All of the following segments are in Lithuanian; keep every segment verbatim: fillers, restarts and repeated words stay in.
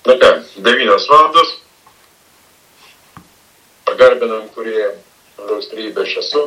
Na ką, devynios valandos. Pagarbinam, kurie Dangaus trejybę aš esu.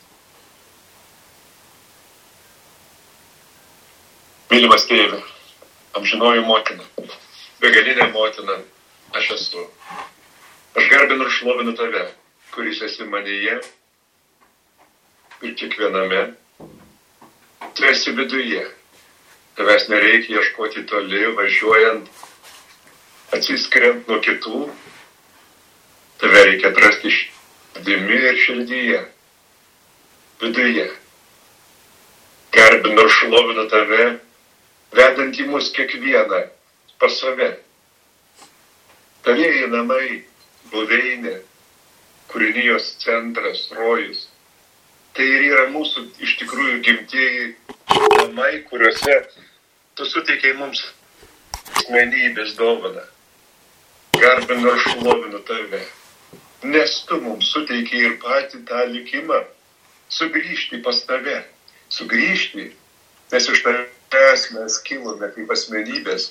Mylimas tėve, amžinoji motina, begalinė motina, aš esu. Aš garbinu ir šlovinu tave, kuris esi manyje ir kiekviename. Tu esi viduje. Tavęs nereikia ieškoti toli, važiuojant, atsiskiriant nuo kitų. Tave reikia atrasti širdimi ir širdyje, viduje. Garbinu ir šlovinu tave, vedant į mus kiekvieną pas save. Tavieji namai, buveinė, kūrinijos centras, rojus. Tai ir yra mūsų iš tikrųjų gimtieji namai, kuriuose tu suteikei mums asmenybės dovaną. Garbinu ir šlovinu tave, nes tu mums suteikei ir patį tą likimą sugrįžti pas tave, sugrįžti, nes iš tavęs mes kilome kaip asmenybės.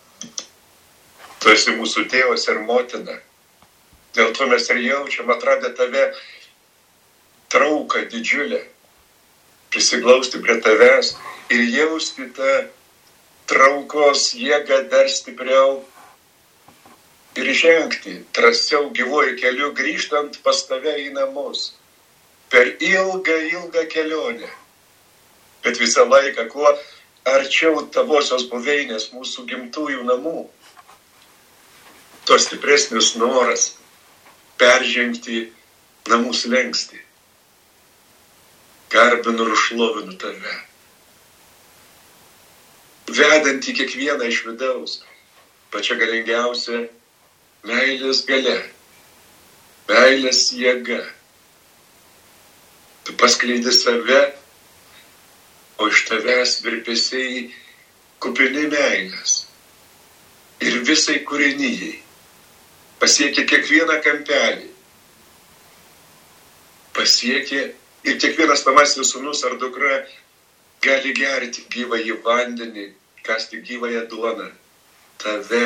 Tu esi mūsų tėvas ir motina. Dėl to mes ir jaučiam atradę tave trauką didžiulę, prisiglausti prie tavęs ir jausti tą traukos jėgą dar stipriau ir žengti drąsiau gyvuoju keliu, grįžtant pas tave į namus. Per ilgą, ilgą kelionę. Bet visą laiką, kuo arčiau tavosios buveinės mūsų gimtųjų namų, tuo stipresnis noras peržengti namų slenkstį. Garbinu ir šlovinu tave, vedant į kiekvieną iš vidaus, pačia galingiausia meilės galia, meilės jėga. Tu paskleidi save, o iš tavęs virpesiai kupini meilės ir visai kūrinijai pasiekia kiekvieną kampelį, pasiekia ir kiekvienas tavasis sūnus ar dukra gali gerti gyvąjį vandenį, kasti gyvąją duoną, tave,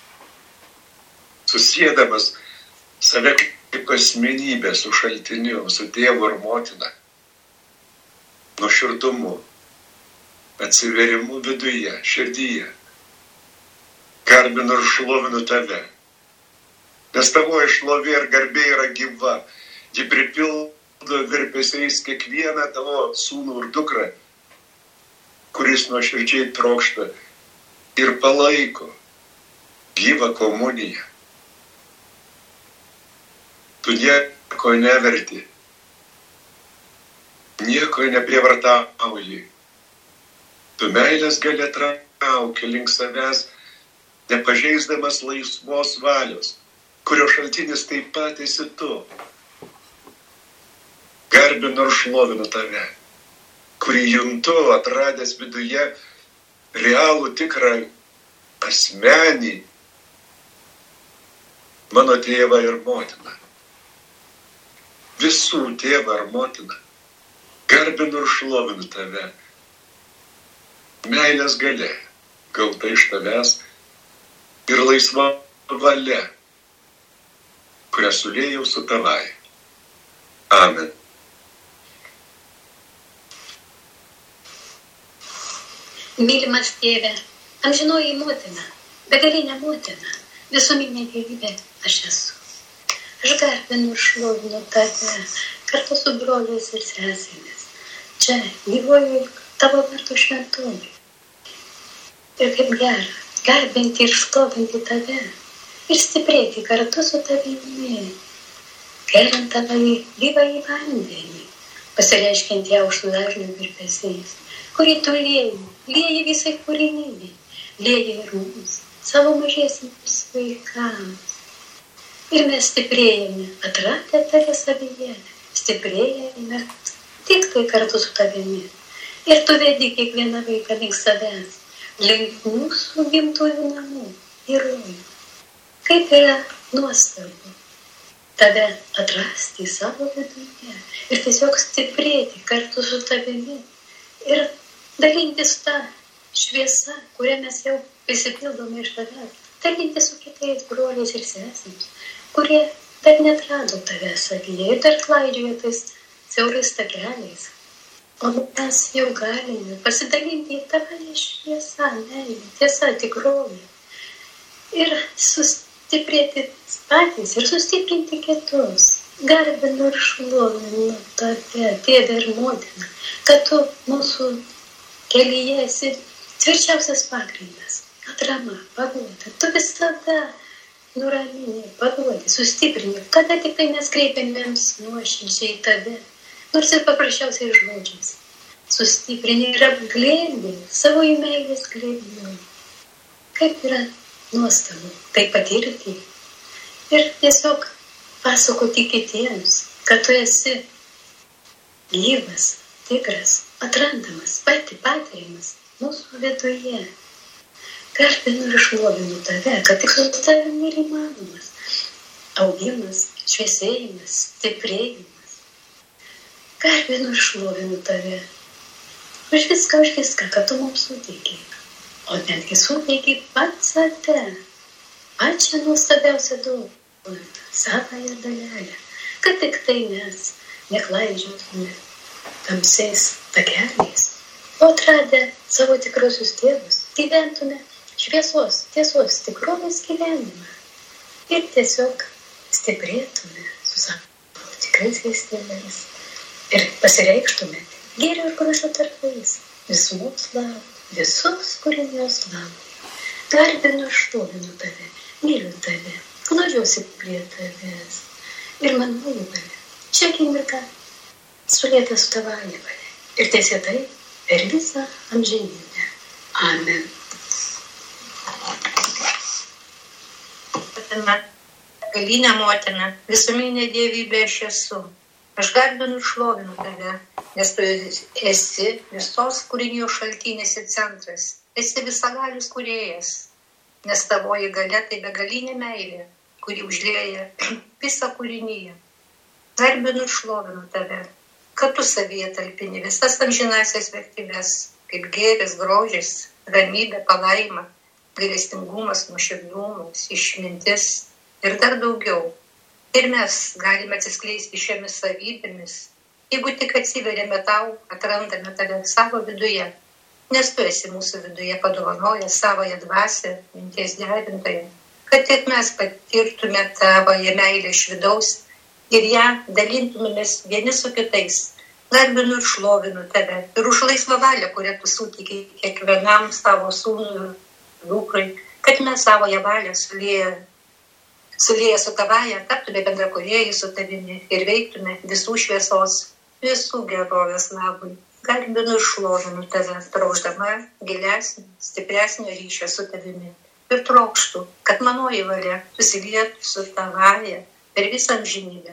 susėdamas save kaip asmenybę su šaltiniu, su tėvu ir motina, nuoširdumu, atsiverimu viduje, širdyje. Garbinu ir šlovinu tave, nes tavoji šlovė ir garbė yra gyva, ji pripildo virpesiais kiekvieną tavo sūnų ir dukrą, kuris nuoširdžiai trokšta ir palaiko gyvą komuniją. Tu nieko neverti, nieko neprievartauji. Tu meilės galia trauki link savęs, nepažeisdamas laisvos valios, kurio šaltinis taip pat esi tu. Garbinu ir šlovinu tave, kurį juntu atradęs viduje realų tikrą asmenį, mano tėvą ir motiną. Visų tėvą ir motiną. Garbinu ir šlovinu tave. Meilės galia, gauta iš tavęs ir laisva valia, kurią sulėjau su tavai. Amen. Mylimas tėve, amžinoji motina, begalinė motina, visuomenė gyvybė aš esu. Aš garbinu ir šlovinu tave, kartu su broliais ir sesėmis. Čia gyvuoju tavo vardo šventovė. Ir kaip gera, garbinti ir šlovinti tave ir stiprėti kartu su tavimi, geriant tave gyvąjį vandenį, pasireiškiant aukštų dažnių virpesiais, kurį tu lieji, lieji visai kūrinijai, lieji ir mums, savo mažiesiems vaikams. Ir mes stiprėjame, atradę tave savyje, stiprėjame tik tai kartu su tavimi. Ir tu vedi kiekvieną vaiką link savęs, link mūsų gimtųjų namų ir rojų. Kaip yra nuostabu tave atrasti savo viduje ir tiesiog stiprėti kartu su tavimi ir dalintis tą šviesą, kurią mes jau prisipildome iš tavęs. dalinti su kitais broliais ir sesėms, kurie dar neatrado tave savyje ir dar klaidžioja tais siaurais takeliais. O mes jau galime pasidalinti į tavąją šviesą, meilę, tiesą, tikrovę. Ir sustiprėti patys ir sustiprinti kitus. Garbinu ir šlovinu tave, tėve ir motina, kad tu mūsų kelyje esi tvirčiausias pagrindas, atrama, paguoda. Tu visada nuramini, paguodi, sustiprini, kada tik tai mes kreipiamėms nuoširdžiai į tave, nors ir paprasčiausiai žodžiais. Sustiprini ir apglėbi savo į meilės glėbių. Kaip yra nuostabu tai patirti ir tiesiog pasakoti kitiems, kad tu esi gyvas, tikras, atrandamas, pati patiriamas mūsų viduje. Garbinu ir šlovinu tave, kad tik su tavimi ir įmanomas augimas, šviesėjimas, stiprėjimas. Garbinu ir šlovinu tave už viską, už viską, kad tu mums suteikei. O netgi suteikei pats save, pačią nuostabiausią dovaną, savąją dalelę, kad tik tai mes neklaidžiotume tamsiais takeliais, o atradę savo tikrosius tėvus, gyventume šviesos, tiesos, tikrovės gyvenimą ir tiesiog stiprėtume su savo tikraisiais tėvais ir pasireikštume gėrio ir grožio tarpais, visų mūsų labų, visos kūrinijos labų. Garbinu ir šlovinu tave, myliu tave, glaudžiuosi prie tavęs ir manuoju tave. Šią akimirką sulieta su tavąja valia ir teisėtai per visą amžinybę. Amen. Galinė motina, visuminė dievybė aš esu. Aš garbinu ir šlovinu tave, nes tu esi visos kūrinijos šaltinis ir centras. Esi visagalis kūrėjas, nes tavoji galia tai begalinė meilė, kuri užlieja visą kūriniją. Garbinu ir šlovinu tave, kad tu savyje talpini visas amžinasias vertybės, kaip gėris, grožis, ramybė, palaima, gailestingumas, nuoširdumas, išmintis ir dar daugiau. Ir mes galime atsiskleisti šiomis savybėmis, jeigu tik atsiveriame tau, atrandame tave savo viduje, nes tu esi mūsų viduje padovanojęs savąją dvasią, minties derintoją, kad tik mes patirtume tavąją meilę iš vidaus ir ją dalintumėmės vieni su kitais. Garbinu ir šlovinu tave ir už laisvą valią, kurią tu suteikei kiekvienam savo sūnui ir dukrai, kad mes savoją valią sulieję Sulėję su tavaja, taptume bendrakūrėjai su tavimi ir veiktume visų šviesos, visų gerovės labui. Garbinu ir šlovinu tave, trokšdama gilesnio, stipresnio ryšio su tavimi. Ir trokštų, kad manoji valia susilietų su tavaja per visą amžinybę.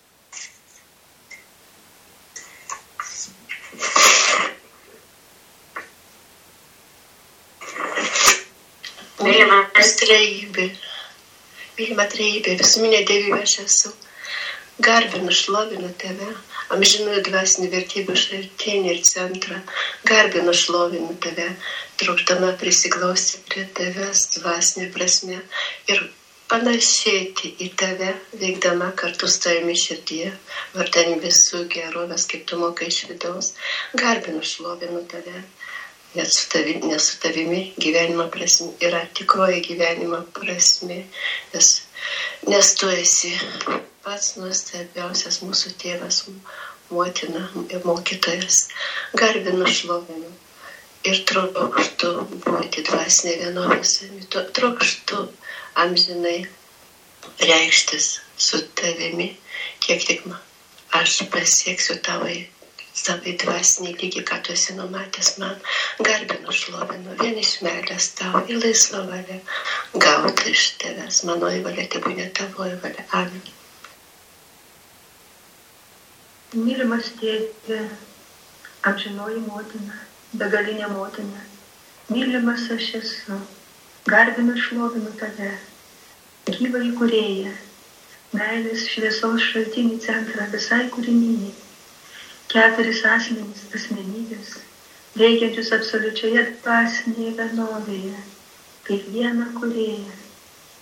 Mylimas trejybė. Mylima trejybė, visuminė dievybė aš esu. Garbinu, šlovinu tave, amžinųjų dvasinių vertybių šaltinį ir centrą. Garbinu, šlovinu tave, trokšdama prisiglausti prie tavęs dvasinė prasme ir panašėti į tave, veikdama kartu su tavimi širdyje, vardan visų gerovės, kaip tu mokai iš vidaus. Garbinu, šlovinu tave. Nes su, tavi, nes su tavimi gyvenimo prasme yra tikroji gyvenimo prasme, nes, nes tu esi pats nuostabiausias mūsų tėvas, motina ir mokytojas. Garbinu, šlovinu ir trokštu būti dvasinė vienovė su tavimi, trokštu amžinai reikštis su tavimi, kiek tik aš pasieksiu tavai. Savai dvasiniai lygiai, ką tu esi numatęs man. Garbinu, šlovinu, vien iš meilės tau ir laisvą valią gauti iš tavęs. Manoji valia tebūnie tavoji valia. Amen. Mylimas tėve, amžinoji motina, begalinė motina, mylimas aš esu, garbinu ir šlovinu tave, gyvąjį kūrėją, meilės šviesos šaltinį centrą visai kūrinijai. Keturis asmenys, asmenybės, veikiančius absoliučioje dvasinėje vienovėje, kaip vieną kūrėją,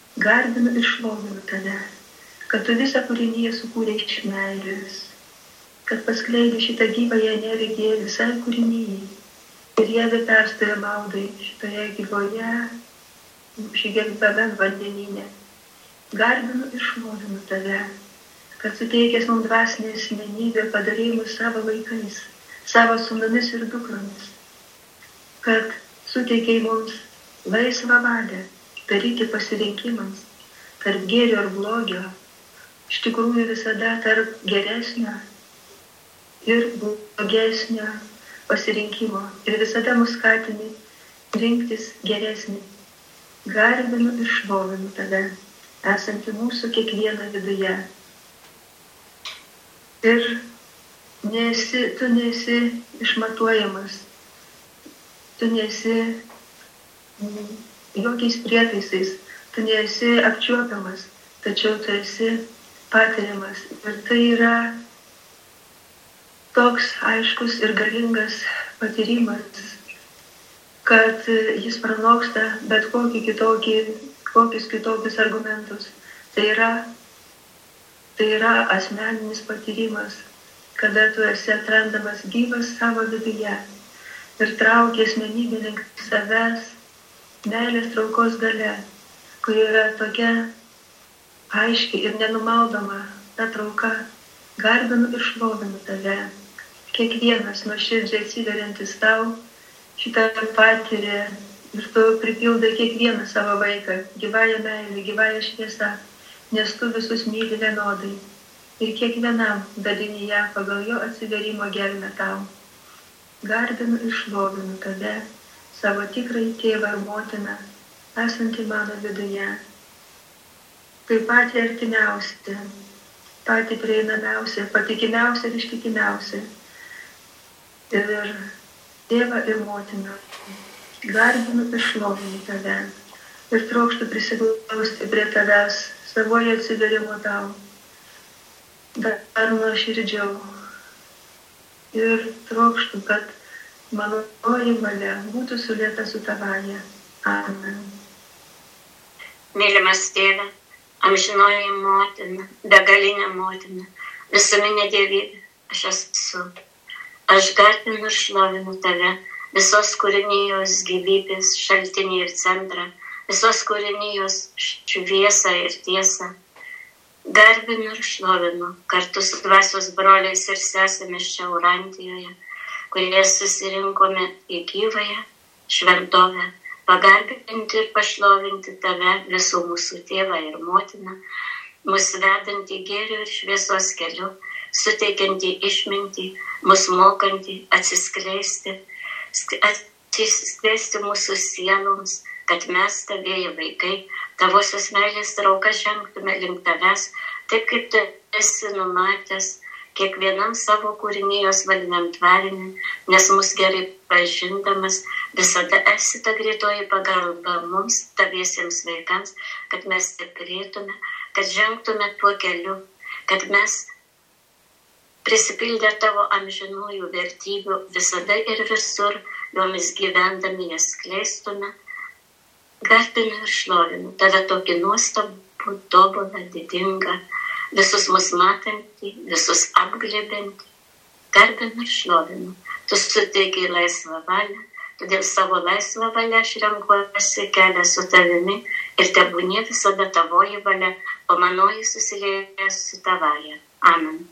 Garbinu ir šlovinu tave, kad tu visą kūriniją sukūrei iš meilės, kad paskleidai šitą gyvąją energiją visai kūrinyjai ir jie be perstojo maudai šitoje gyvoje, žygiame vandenyne. Garbinu ir šlovinu tave, kad suteikęs mums dvasinę asmenybę padarei mus savo vaikais, savo sūnumis ir dukromis, kad suteikei mums laisvą valią daryti pasirinkimams tarp gėrio ir blogio, iš tikrųjų visada tarp geresnio ir blogesnio pasirinkimo ir visada mus skatini rinktis geresnį. Garbinu ir šlovinu tave, esantį mūsų kiekvieną viduje. Ir nesi, tu nesi išmatuojamas, tu nesi mm, jokiais prietaisais, tu nesi apčiuopiamas, tačiau tu esi patiriamas. Ir tai yra toks aiškus ir galingas patyrimas, kad jis pranoksta bet kokį kitokį, kokius kitokius argumentus. Tai yra Tai yra asmeninis patyrimas, kada tu esi atrandamas gyvas savo viduje ir trauki asmenybę link savęs meilės traukos gale, kuri yra tokia aiški ir nenumaldoma ta trauka. Garbinu ir šlovinu tave. Kiekvienas nuoširdžiai atsiveriantis tau šitą patyrį ir tu pripildai kiekvieną savo vaiką gyvąją meilę, gyvąją šviesą. Nes tu visus myli vienodai ir kiekvienam dalini ją pagal jo atsiverimo gelmę tau. Garbinu ir šlovinu tave, savo tikrąjį tėvą ir motiną, esantį mano viduje. Tai patį artimiausią, patį prieinamiausią, patikimiausią ir ištikimiausią. Ir tėvą ir motiną. Garbinu ir šlovinu tave ir trokštu prisiglausti prie tavęs savoje atsiverimo tau, dar nuoširdžiau. Ir trokštų, kad manoji valia būtų sulieta su tavaja. Amen. Mylimas tėve, amžinoji motina, begalinė motina, visuminė dievybė, aš esu. Aš garbinu ir šlovinu tave, visos kūrinijos gyvybės šaltinį ir centrą, visos kūrinijos šviesą ir tiesą. Garbinu ir šlovinu kartu su dvasios broliais ir sesėmis čia Orantijoje, kurie susirinkome į gyvąją šventovę, pagarbinti ir pašlovinti tave, visų mūsų tėvą ir motiną, mus vedantį gėrio ir šviesos keliu, suteikiantį išmintį, mus mokantį atsiskleisti, atsiskleisti mūsų sieloms, kad mes, tavieji vaikai, tavosios meilės trauka žengtume link tavęs, taip kaip tu esi numatęs kiekvienam savo kūrinijos valiniam tvariniui, nes mus gerai pažindamas, visada esi ta greitoji pagalba mums, taviesiems vaikams, kad mes stiprėtume, kad žengtume tuo keliu, kad mes prisipildę tavo amžinųjų vertybių visada ir visur, jomis gyvendami jas skleistume. Garbinu ir šlovinu tave tokį nuostabų, tobulą, didingą, visus mus matantį, visus apglėbantį. Garbinu ir šlovinu. Tu suteikiai laisvą valią, todėl savo laisvą valią aš renkuosi kelią su tavimi ir tebūnie visada tavoji valia, o manoji susilieja su tavaja. Amen.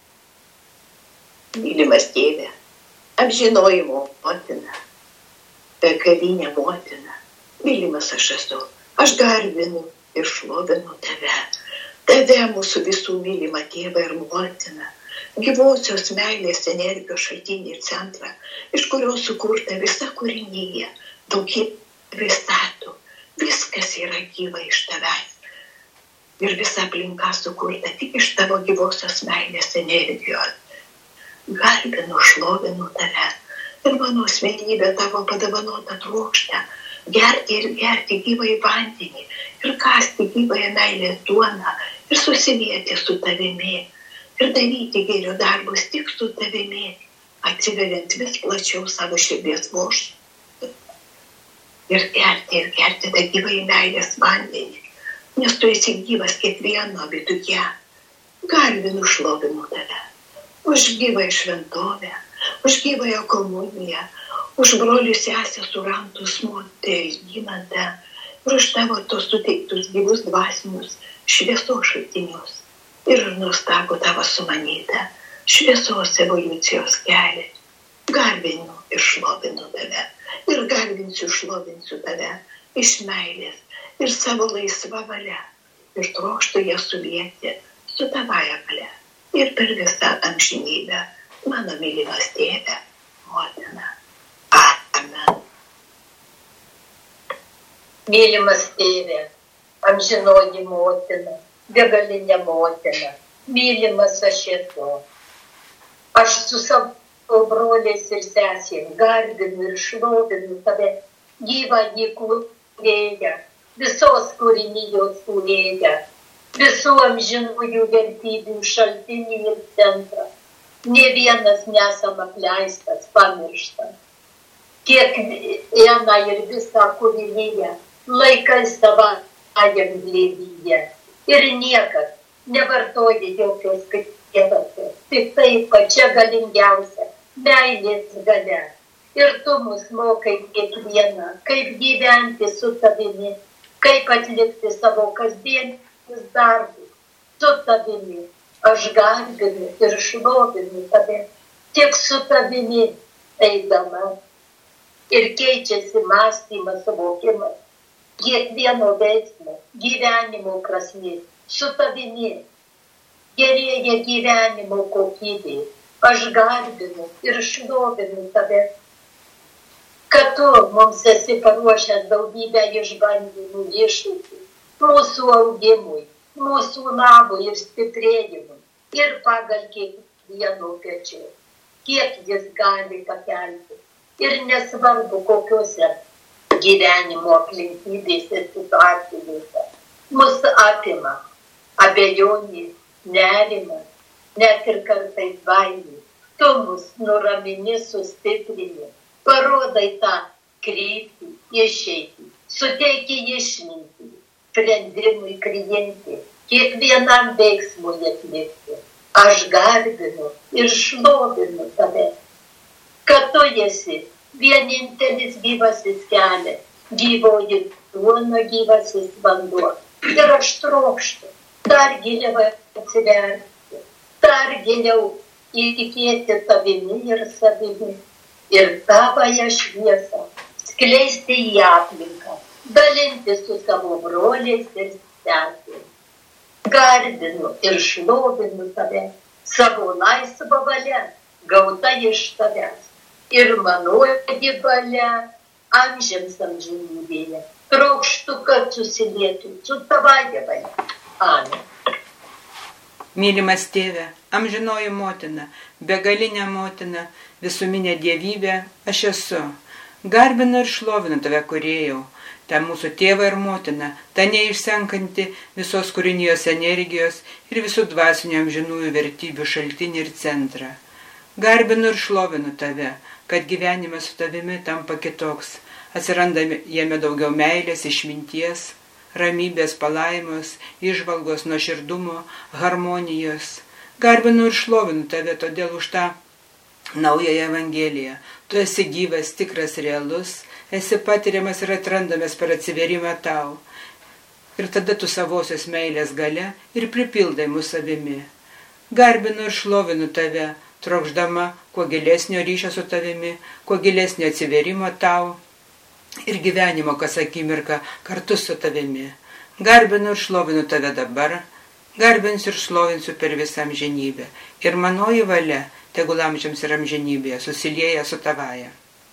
Mylimas tėve, amžinoji motina, begalinė motina, mylimas aš esu, aš garbinu ir šlovinu tave, tave mūsų visų mylimą tėvą ir motiną, gyvosios meilės energijos šaltinį ir centrą, iš kurio sukurta visa kūrinyje, daugybė statų, viskas yra gyva iš tavęs. Ir visa aplinka sukurta tik iš tavo gyvosios meilės energijos. Garbinu, šlovinu tave ir mano asmenybė tavo padovanota trokšta gerti ir gerti gyvąjį vandenį ir kasti gyvąją meilės duoną ir susilieti su tavimi ir daryti gėrio darbus tik su tavimi, atsiveriant vis plačiau savo širdies vožtą ir gerti ir gerti tą gyvąjį meilės vandenį, nes tu esi gyvas kiekvieno viduje. Garbinu, šlovinu tave. Už gyvąją šventovę, už gyvąją komuniją, už brolių sesę surantus moterį gimantę ir už tavo tos suteiktus gyvus dvasinius šviesos šaltinius ir nuostabų tavo sumanytą šviesos evoliucijos kelią. Garbinu ir šlovinu tave ir garbinsiu, šlovinsiu tave iš meilės ir savo laisvą valią ir trokštu ją sulieti su tavąja valia ir per visą amžinybę, mano mylimas tėve, motina. Amen. Mylimas tėve, amžinoji motina, begalinė motina, mylimas aš esu. Aš su savo broliais ir sesėm garbinu ir šlovinu tave, gyvąjį kūrėją, visos kūrinijos kūrėją, visų amžinųjų vertybių šaltinį ir centrą. Nė vienas nesam apleistas, pamirštas. Kiekvieną ir visą kūriniją laikais savajam glėbyje. Ir niekas nevartoja jokios kietosios, tik tai pačia galingiausia, meilės galia. Ir tu mus mokai kiekvieną, kaip gyventi su tavimi, kaip atlikti savo kasdienį darbus su tavimi. Aš garbinu ir šlovinu tave tik su tavimi eidama. Ir keičiasi mąstymas, suvokimas, kiekvieno veiksmo, gyvenimo prasmė su tavimi. Gerėja gyvenimo kokybė. Aš garbinu ir šlovinu tave, kad tu mums esi paruošęs daugybę išbandymų, iššūkių, mūsų augimui, mūsų labui ir stiprėjimui ir pagal kiekvieno pečių, kiek jis gali pakelti. Ir nesvarbu, kokiuose gyvenimo aplinkybėse ir situacijose mus apima abejonės, nerimas, net ir kartais baimė. Tu mus nuramini, sustiprini, parodai tą kryptį, išeitį, suteiki išmintį, sprendimui priimti, kiekvienam veiksmui atlikti. Aš garbinu ir šlovinu tave, kad tu esi vienintelis gyvasis kelias, gyvoji duona, gyvasis vanduo. Ir aš trokštu dar giliau atsiverti, dar giliau įtikėti tavimi ir savimi ir tavąją šviesą skleisti į aplinką, dalinti su savo broliais ir sesėmis. Garbinu ir šlovinu tave, savo laisvą valią, gauta iš tavęs. Ir manoji valia amžiams amžinybėje. Trokštu, kad susilietų su tavąja valia. Amen. Mylimas tėve, amžinoji motina, begalinė motina, visuminė dievybė, aš esu. Garbinu ir šlovinu tave, kūrėjau, tą mūsų tėvą ir motiną, tą neišsenkanti visos kūrinijos energijos ir visų dvasinių amžinųjų vertybių šaltinį ir centrą. Garbinu ir šlovinu tave, kad gyvenimas su tavimi tampa kitoks, atsiranda jame daugiau meilės, išminties, ramybės, palaimos, įžvalgos, nuoširdumo, harmonijos. Garbinu ir šlovinu tave todėl už tą naująją Evangeliją. Tu esi gyvas, tikras, realus, esi patiriamas ir atrandamas per atsiverimą tau. Ir tada tu savosios meilės galia ir pripildai mūsų savimi. Garbinu ir šlovinu tave, trokšdama kuo gilesnio ryšio su tavimi, kuo gilesnio atsiverimo tau ir gyvenimo kas akimirka kartu su tavimi. Garbinu ir šlovinu tave dabar, garbinsiu ir šlovinsiu per visą amžinybę. Ir manoji valia, tegul amžiams ir amžinybėje, susilieja su tavaja.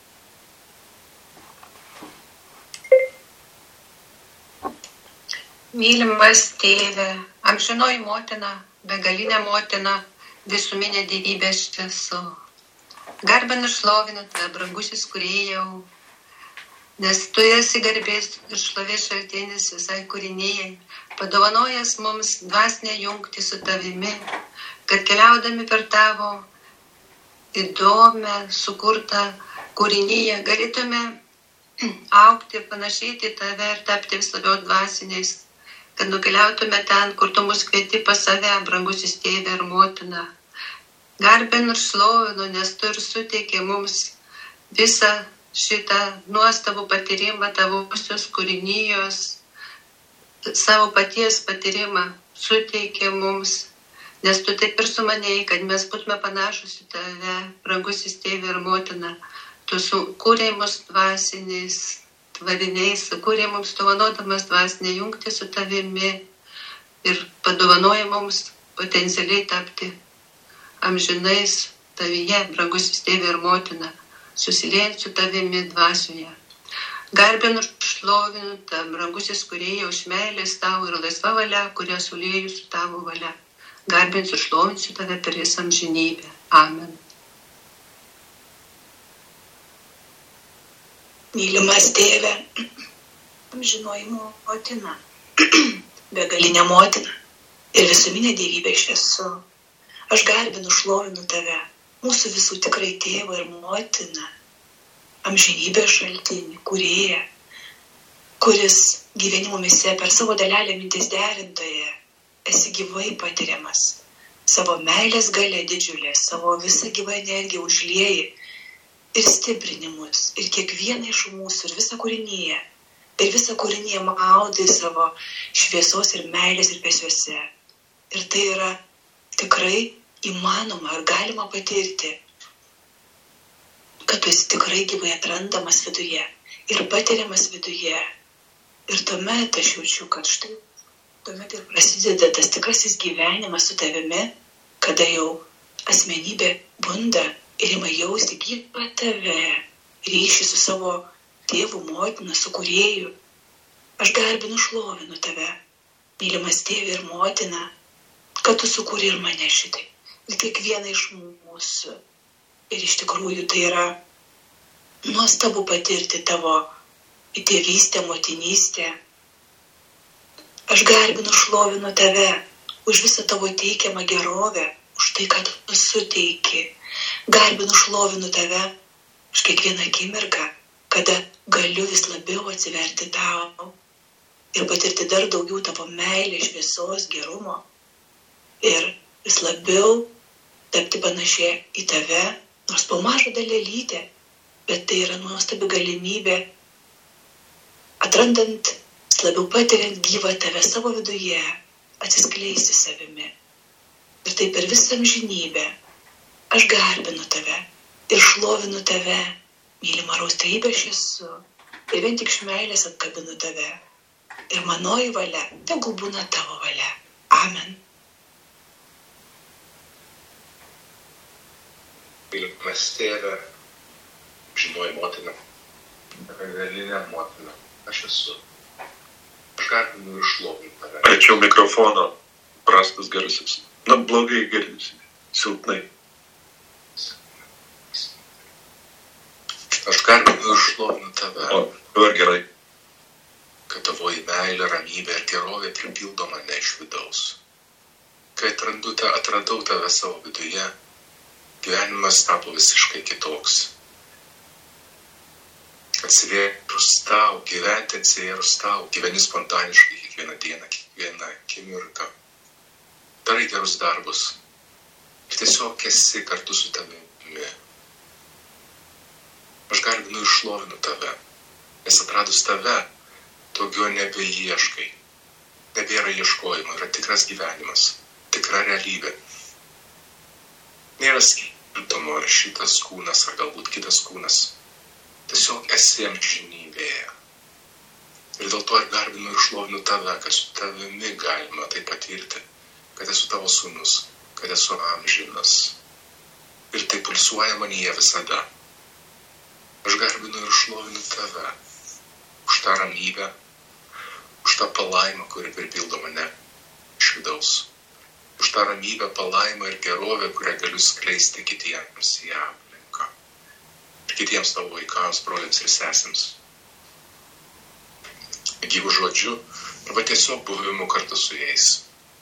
Mylimas tėve, amžinoji motina, begalinė motina, visuminė dievybė aš esu. Garbinu ir šlovinu tave, brangusis kūrėjau, nes tu esi garbės ir šlovės šaltinis visai kūrinėjai, padovanojęs mums dvasinę jungtį su tavimi, kad keliaudami per tavo įdomią, sukurtą kūrinyje galėtume augti, panašėti tave ir tapti vis labiau dvasiniais kad nukeliautume ten, kur tu mus kvieti pas save, brangusis tėve ir motina. Garbinu ir šlovinu, nes tu ir suteikė mums visą šitą nuostabų patyrimą tavusios kūrinijos, savo paties patyrimą suteikė mums, nes tu taip ir sumanėjai, kad mes būtume panašus į tave, brangusis tėve ir motina. Tu sukūrei mus dvasiniais tvariniais, sukūrei mums dovanodamas dvasinę jungtį su tavimi ir padovanoji mums potencialiai tapti amžinais tavyje, brangusis tėve ir motina, susiliejant su tavimi dvasioje. Garbinu ir šlovinu tą brangusis kūrėją už meilės tau ir laisva valia, kurią sulieju su tavo valia. Garbinsiu ir šlovinsiu tave per visą amžinybę. Amen. Mylimas tėve, amžinoji motina, begalinė motina ir visuminė dievybė aš esu. Aš garbinu, šlovinu tave, mūsų visų tikrai tėvą ir motiną, amžinybės šaltinį, kūrėją, kuris gyveni mumise per savo dalelę mintis derintoje, esi gyvai patiriamas, savo meilės galia didžiulė, savo visą gyvą energiją užlieji ir stiprinimus, ir kiekvieną iš mūsų, ir visą kūrinyje, ir visą kūrinyje maudai savo šviesos ir meilės ir pėsviuose. Ir tai yra tikrai įmanoma ir galima patirti, kad tu esi tikrai gyvai atrandamas viduje ir patiriamas viduje. Ir tuomet aš jaučiu, kad štai tuomet ir prasideda tas tikrasis gyvenimas su tavimi, kada jau asmenybė bunda ir ima jausti gyvą tave, ryšį su savo tėvu, motina, su kūrėju. Aš garbinu, šlovinu tave, mylimas tėve ir motina, kad tu sukūrei ir mane šitai, ir kiekvieną iš mūsų. Ir iš tikrųjų tai yra nuostabu patirti tavo tėvystę, motinystę. Aš garbinu, šlovinu tave už visą tavo teikiamą gerovę, už tai, kad tu suteiki. Garbinu, šlovinu tave už kiekvieną akimirką, kada galiu vis labiau atsiverti tau ir patirti dar daugiau tavo meilės, šviesos, gerumo ir vis labiau tapti panašia į tave, nors po mažą dalelytę, bet tai yra nuostabi galimybė, atrandant, vis labiau patiriant gyvą tave savo viduje, atsiskleisti savimi. Ir tai per visą amžinybę aš garbinu tave ir šlovinu tave, mylima raustrybė aš esu, ir vien tik iš meilės atkabinu tave. Ir manoji valia, tegul būna tavo valia. Amen. Mylimas tėve, žinoji motina, begalinė motina, aš esu. Aš garbinu ir šlovinu tave. Arčiau mikrofono, prastas garsas. Na, blogai girdisi, silpnai. Aš garbinu ir šlovinu tave. O, dabar gerai. Kad tavoji meilė, ramybė ir gerovė pripildo mane iš vidaus. Kai atrandu ta, atradau tave savo viduje, gyvenimas tapo visiškai kitoks. Atsivėrus tau, gyventi atsivėrus tau, gyveni spontaniškai kiekvieną dieną, kiekvieną akimirką. Darai gerus darbus ir tiesiog esi kartu su tavimi. Aš garbinu ir šlovinu tave, nes atradus tave, daugiau nebeieškai. Nebėra ieškojimo, yra tikras gyvenimas, tikra realybė. Nėra skirtumo, ar šitas kūnas, ar galbūt kitas kūnas. Tiesiog esi amžinybėje. Ir dėl to ir garbinu ir šlovinu tave, kad su tavimi galima tai patirti, kad esu tavo sūnus, kad esu amžinas. Ir tai pulsuoja manyje visada. Aš garbinu ir šlovinu tave už tą ramybę, už tą palaimą, kuri pripildo mane iš vidaus. Už tą ramybę, palaimą ir gerovę, kurią galiu skleisti kitiems į aplinką. Ir kitiems tavo vaikams, broliams ir sesėms. Gyvų žodžiu, arba tiesiog buvimu kartu su jais.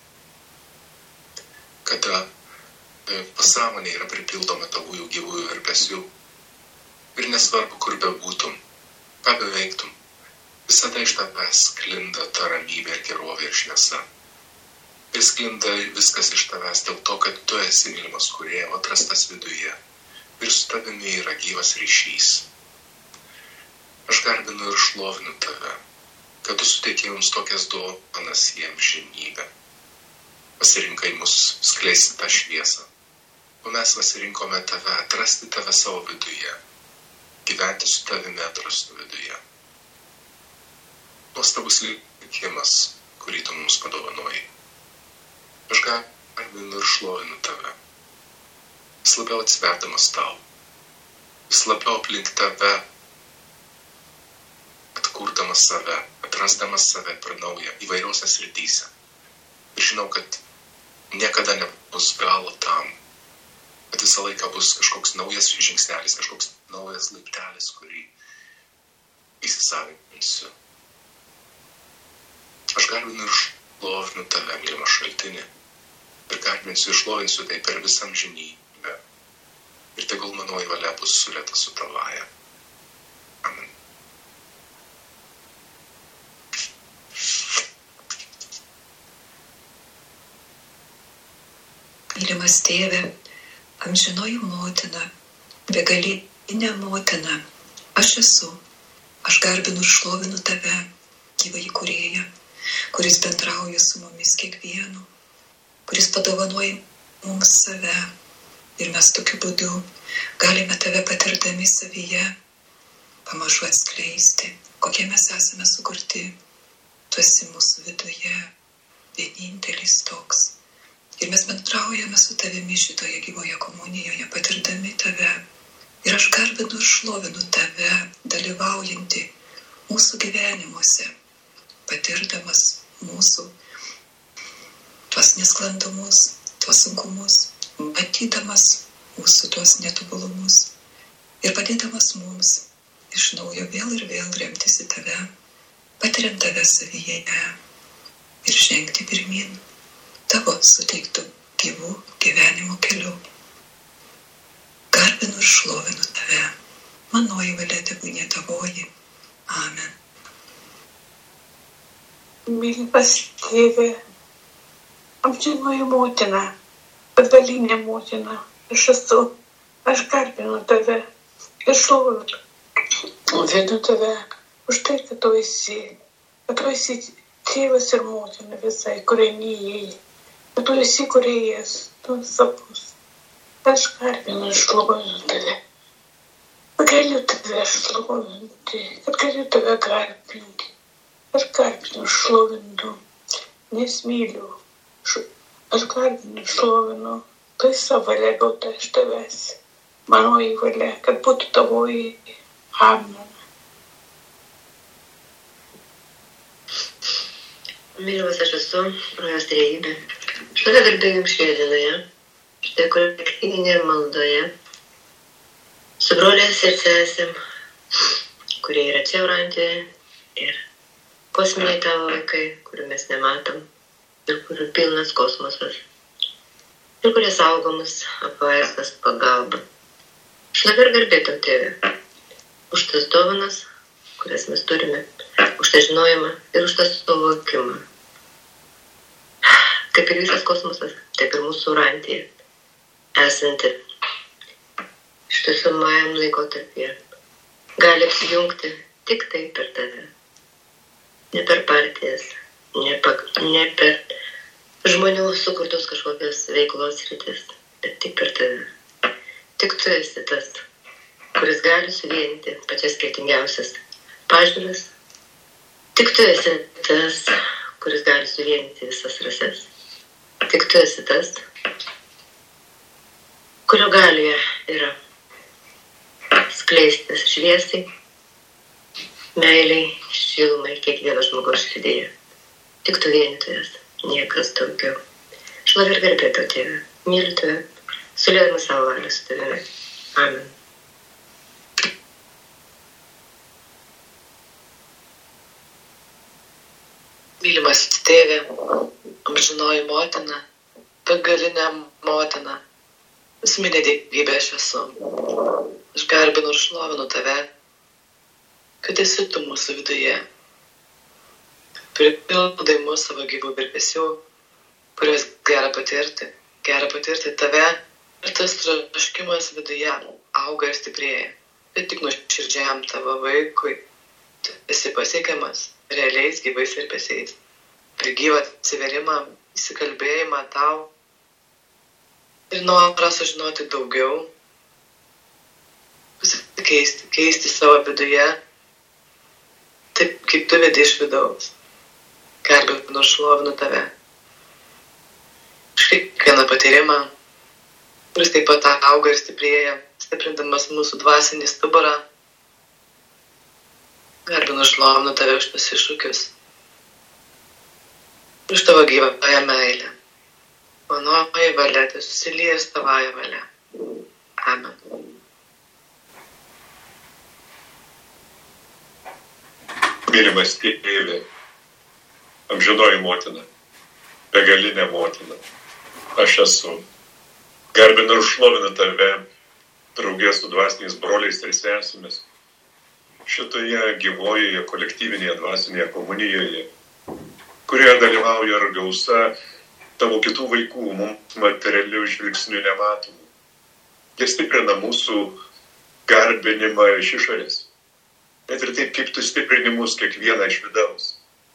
Kada pasąmonė yra pripildoma tavųjų gyvųjų virpesių. Ir nesvarbu, kur bebūtum, ką beveiktum, Visada iš tavęs sklinda ta ramybė ir gerovė ir šviesa. Ir sklinda viskas iš tavęs dėl to, kad tu esi mylimas kūrėjo, atrastas viduje. Ir su tavimi yra gyvas ryšys. Aš garbinu ir šlovinu tave, kad tu suteikė mums tokias dovanas į amžinybę. Pasirinkai mus skleisti tą šviesą. O mes pasirinkome tave, atrasti tave savo viduje. Gyventi su tavimi atrastų viduje. Nuostabus likimas, kurį tu mums padovanoji. Aš garbinu ir šlovinu tave. Vis labiau atsiverdamas tau. Vis labiau aplink tave, atkurdamas save, atrasdamas save per naują įvairiose srityse. Ir žinau, kad niekada nebus galo tam, bet visą laiką bus kažkoks naujas žingsnelis, kažkoks naujas laiptelis, kurį įsisavinsiu. Aš garbinu ir šlovinu tave, mylimą šaltinį, ir garbinsiu ir šlovinsiu tai per visą amžinybę. Ir tegul manoji valia bus sulėta su tavaja. Amen. Mylimas tėve, amžinoji motina, begalinė motina, aš esu, aš garbinu ir šlovinu tave, gyvąjį kūrėją, kuris bendrauja su mumis kiekvienu, kuris padovanoja mums save ir mes tokiu būdu galime tave patirdami savyje pamažu atskleisti, kokie mes esame sukurti. Tu esi mūsų viduje, vienintelis toks. Ir mes bendraujame su tavimi šitoje gyvoje komunijoje, patirdami tave. Ir aš garbinu ir šlovinu tave, dalyvaujantį mūsų gyvenimuose, patirdamas mūsų tuos nesklandumus, tuos sunkumus, matydamas mūsų tuos netobulumus ir padėdamas mums iš naujo vėl ir vėl remtis į tave, patiriant tave savyje ir žengti pirmin tavo suteiktų gyvų gyvenimo keliu. Garbinu ir šlovinu tave, manoji valia tebūnie tavoji. Amen. Mylimas tėve, amžinoji motina, begalinė motina, aš esu, aš garbinu tave ir šlovinu tave už tai, kad tu esi, kad tu esi tėvas ir motina visai kūrinijai, kad tu esi kūrėjas, tu savus. Aš garbinu ir šlovinu tave, kad galiu tave šlovinti, kad galiu tave garbinti. Aš garbinu ir šlovinu, nes myliu. Aš garbinu ir šlovinu, tai savo valia gauta iš tavęs. Manoji valia, kad būtų tavoji. Amen. Mylimas aš esu, rojos trejybė. Štai garbėjim šioje dienoje, štai kolektyvinėje maldoje, su broliais ir sesėm, kurie yra čia Eurantijoje ir kosminiai tavo vaikai, kurių mes nematom ir kurių pilnas kosmosas ir kurie saugo mus apvaizdas pagalba. Šlovė ir garbė tau, tėve, už tas dovanas, kurias mes turime, už tą žinojimą ir už tą suvokimą. Kaip ir visas kosmosas, taip ir mūsų Eurantija, esanti šitusiamajam laikotarpyje, gali apsijungti tik tai per tave. Ne per partijas, ne, pa, ne per žmonių sukurtos kažkokios veiklos rytis, bet tik per tave. Tik tu esi tas, kuris gali suvienyti pačias skirtingiausias pažiūras. Tik tu esi tas, kuris gali suvienyti visas rases. Tik tu esi tas, kurio galioje yra skleistis šviesai, meiliai, šilumai kiekvieno žmogaus širdėje. Tik tu vienytojas, niekas daugiau. Šlovė ir garbė tau, tėve, myliu tave, sulėdama savo valią su tavimi. Amen. Mylimas tėve, amžinoji motina, begalinė motina, esminė dievybė aš esu. Aš garbinu ir šlovinu tave, kad esi tu mūsų viduje, pripildai mus savo gyvų virpesių, kuriuos gera patirti, gera patirti tave ir tas troškimas viduje auga ir stiprėja. Tai tik nuoširdžiam tavo vaikui tu esi pasiekiamas realiais gyvais virpesiais. Ir gyvą atsiverimą, įsikalbėjimą tau ir norą sužinoti daugiau, pasikeisti, keisti savo viduje, taip kaip tu vedi iš vidaus. Garbinu, šlovinu tave. Už kiekvieną patyrimą, kuris taip pat auga ir stiprėja, stiprindamas mūsų dvasinį stuburą. Garbinu, šlovinu tave už tas iššūkius. Už tavo gyvąją meilę. Manoji valia, tai susilies tavoje valia. Amen. Mylimas tėvė, amžinoji motina, begalinė motina, aš esu. Garbinu ir šlovinu tave, draugė su dvasiniais broliais ir sesėmis, šitoje gyvojoje, kolektyvinėje dvasinėje komunijoje, kurioje dalyvauja ir gausa tavo kitų vaikų, mums materialių žvilgsnių nematomų. Jie stiprina mūsų garbinimą iš išorės. Net ir taip, kaip tu stiprini mus kiekvieną iš vidaus.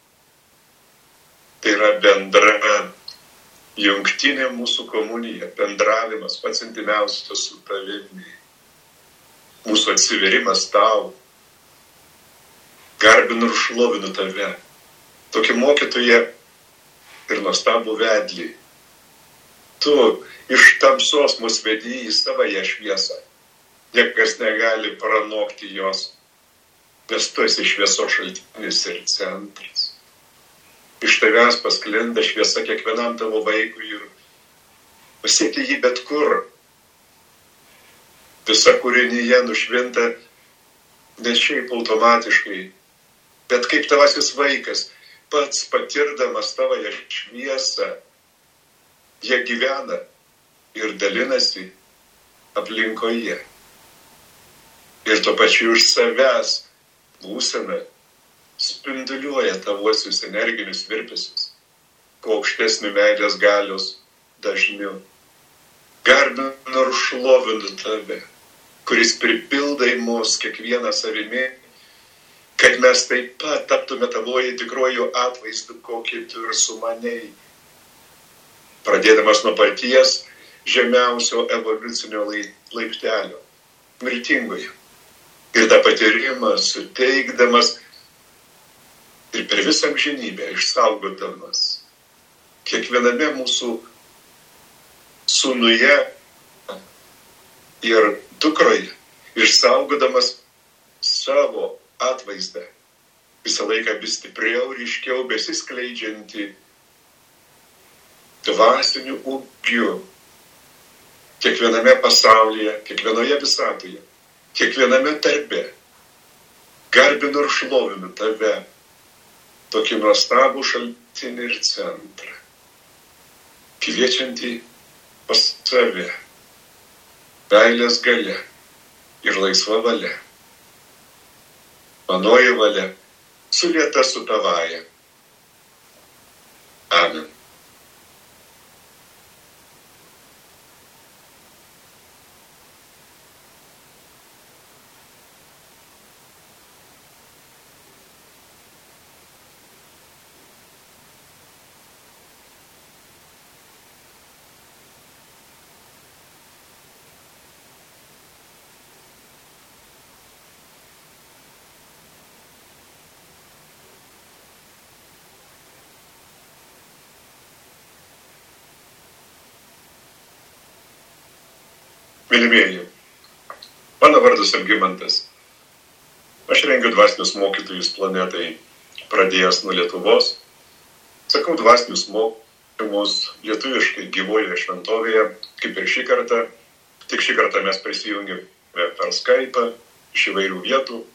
Tai yra bendra jungtinė mūsų komunija, bendravimas, pats intimiausias su tavimi. Mūsų atsiverimas tau. Garbinu ir šlovinu tave. Tokį mokytoją ir nuostabų vedlį. Tu iš tamsos mus vedi į savąją šviesą. Niekas negali pranokti jos, nes tu esi šviesos šaltinis ir centras. Iš tavęs pasklinda šviesa kiekvienam tavo vaikui ir pasiekia jį bet kur. Visa kūrinyje nušvinta ne šiaip automatiškai, bet kaip tavasis vaikas, pats patirdamas tavąją šviesą, jie gyvena ir dalinasi aplinkoje. Ir tuo pačiu iš savęs būsena spinduliuoja tavuosius energinius virpesius, kuo aukštesnių meilės galios dažniu. Garbinu ir šlovinu tave, kuris pripildai mus kiekvieną savimi, kad mes taip pat taptume tavoji tikroju atvaizdu, kokį tu ir sumanei. Pradėdamas nuo paties žemiausio evoliucinio laiptelio, mirtingojo. Ir tą patyrimą suteikdamas ir per visą amžinybę išsaugodamas kiekviename mūsų sūnuje ir dukroje, išsaugodamas savo atvaizdą, visą laiką vis stipriau ir ryškiau besiskleidžianti dvasiniu ūgiu kiekviename pasaulyje, kiekvienoje visatoje, kiekviename darbe. Garbinu ir šlovinu tave, tokį nuostabų šaltinį ir centrą, kviečiantį pas save, meilės galia ir laisva valia. Manoji valia sulieta su tavaja. Amen. Mylimieji, mano vardas Algimantas. Aš rengiu dvasinius mokytojus planetai, pradėjęs nuo Lietuvos. Sakau dvasinius mokymus lietuviškai gyvojoje šventovėje, kaip ir šį kartą. Tik šį kartą mes prisijungėme per Skype'ą iš įvairių vietų.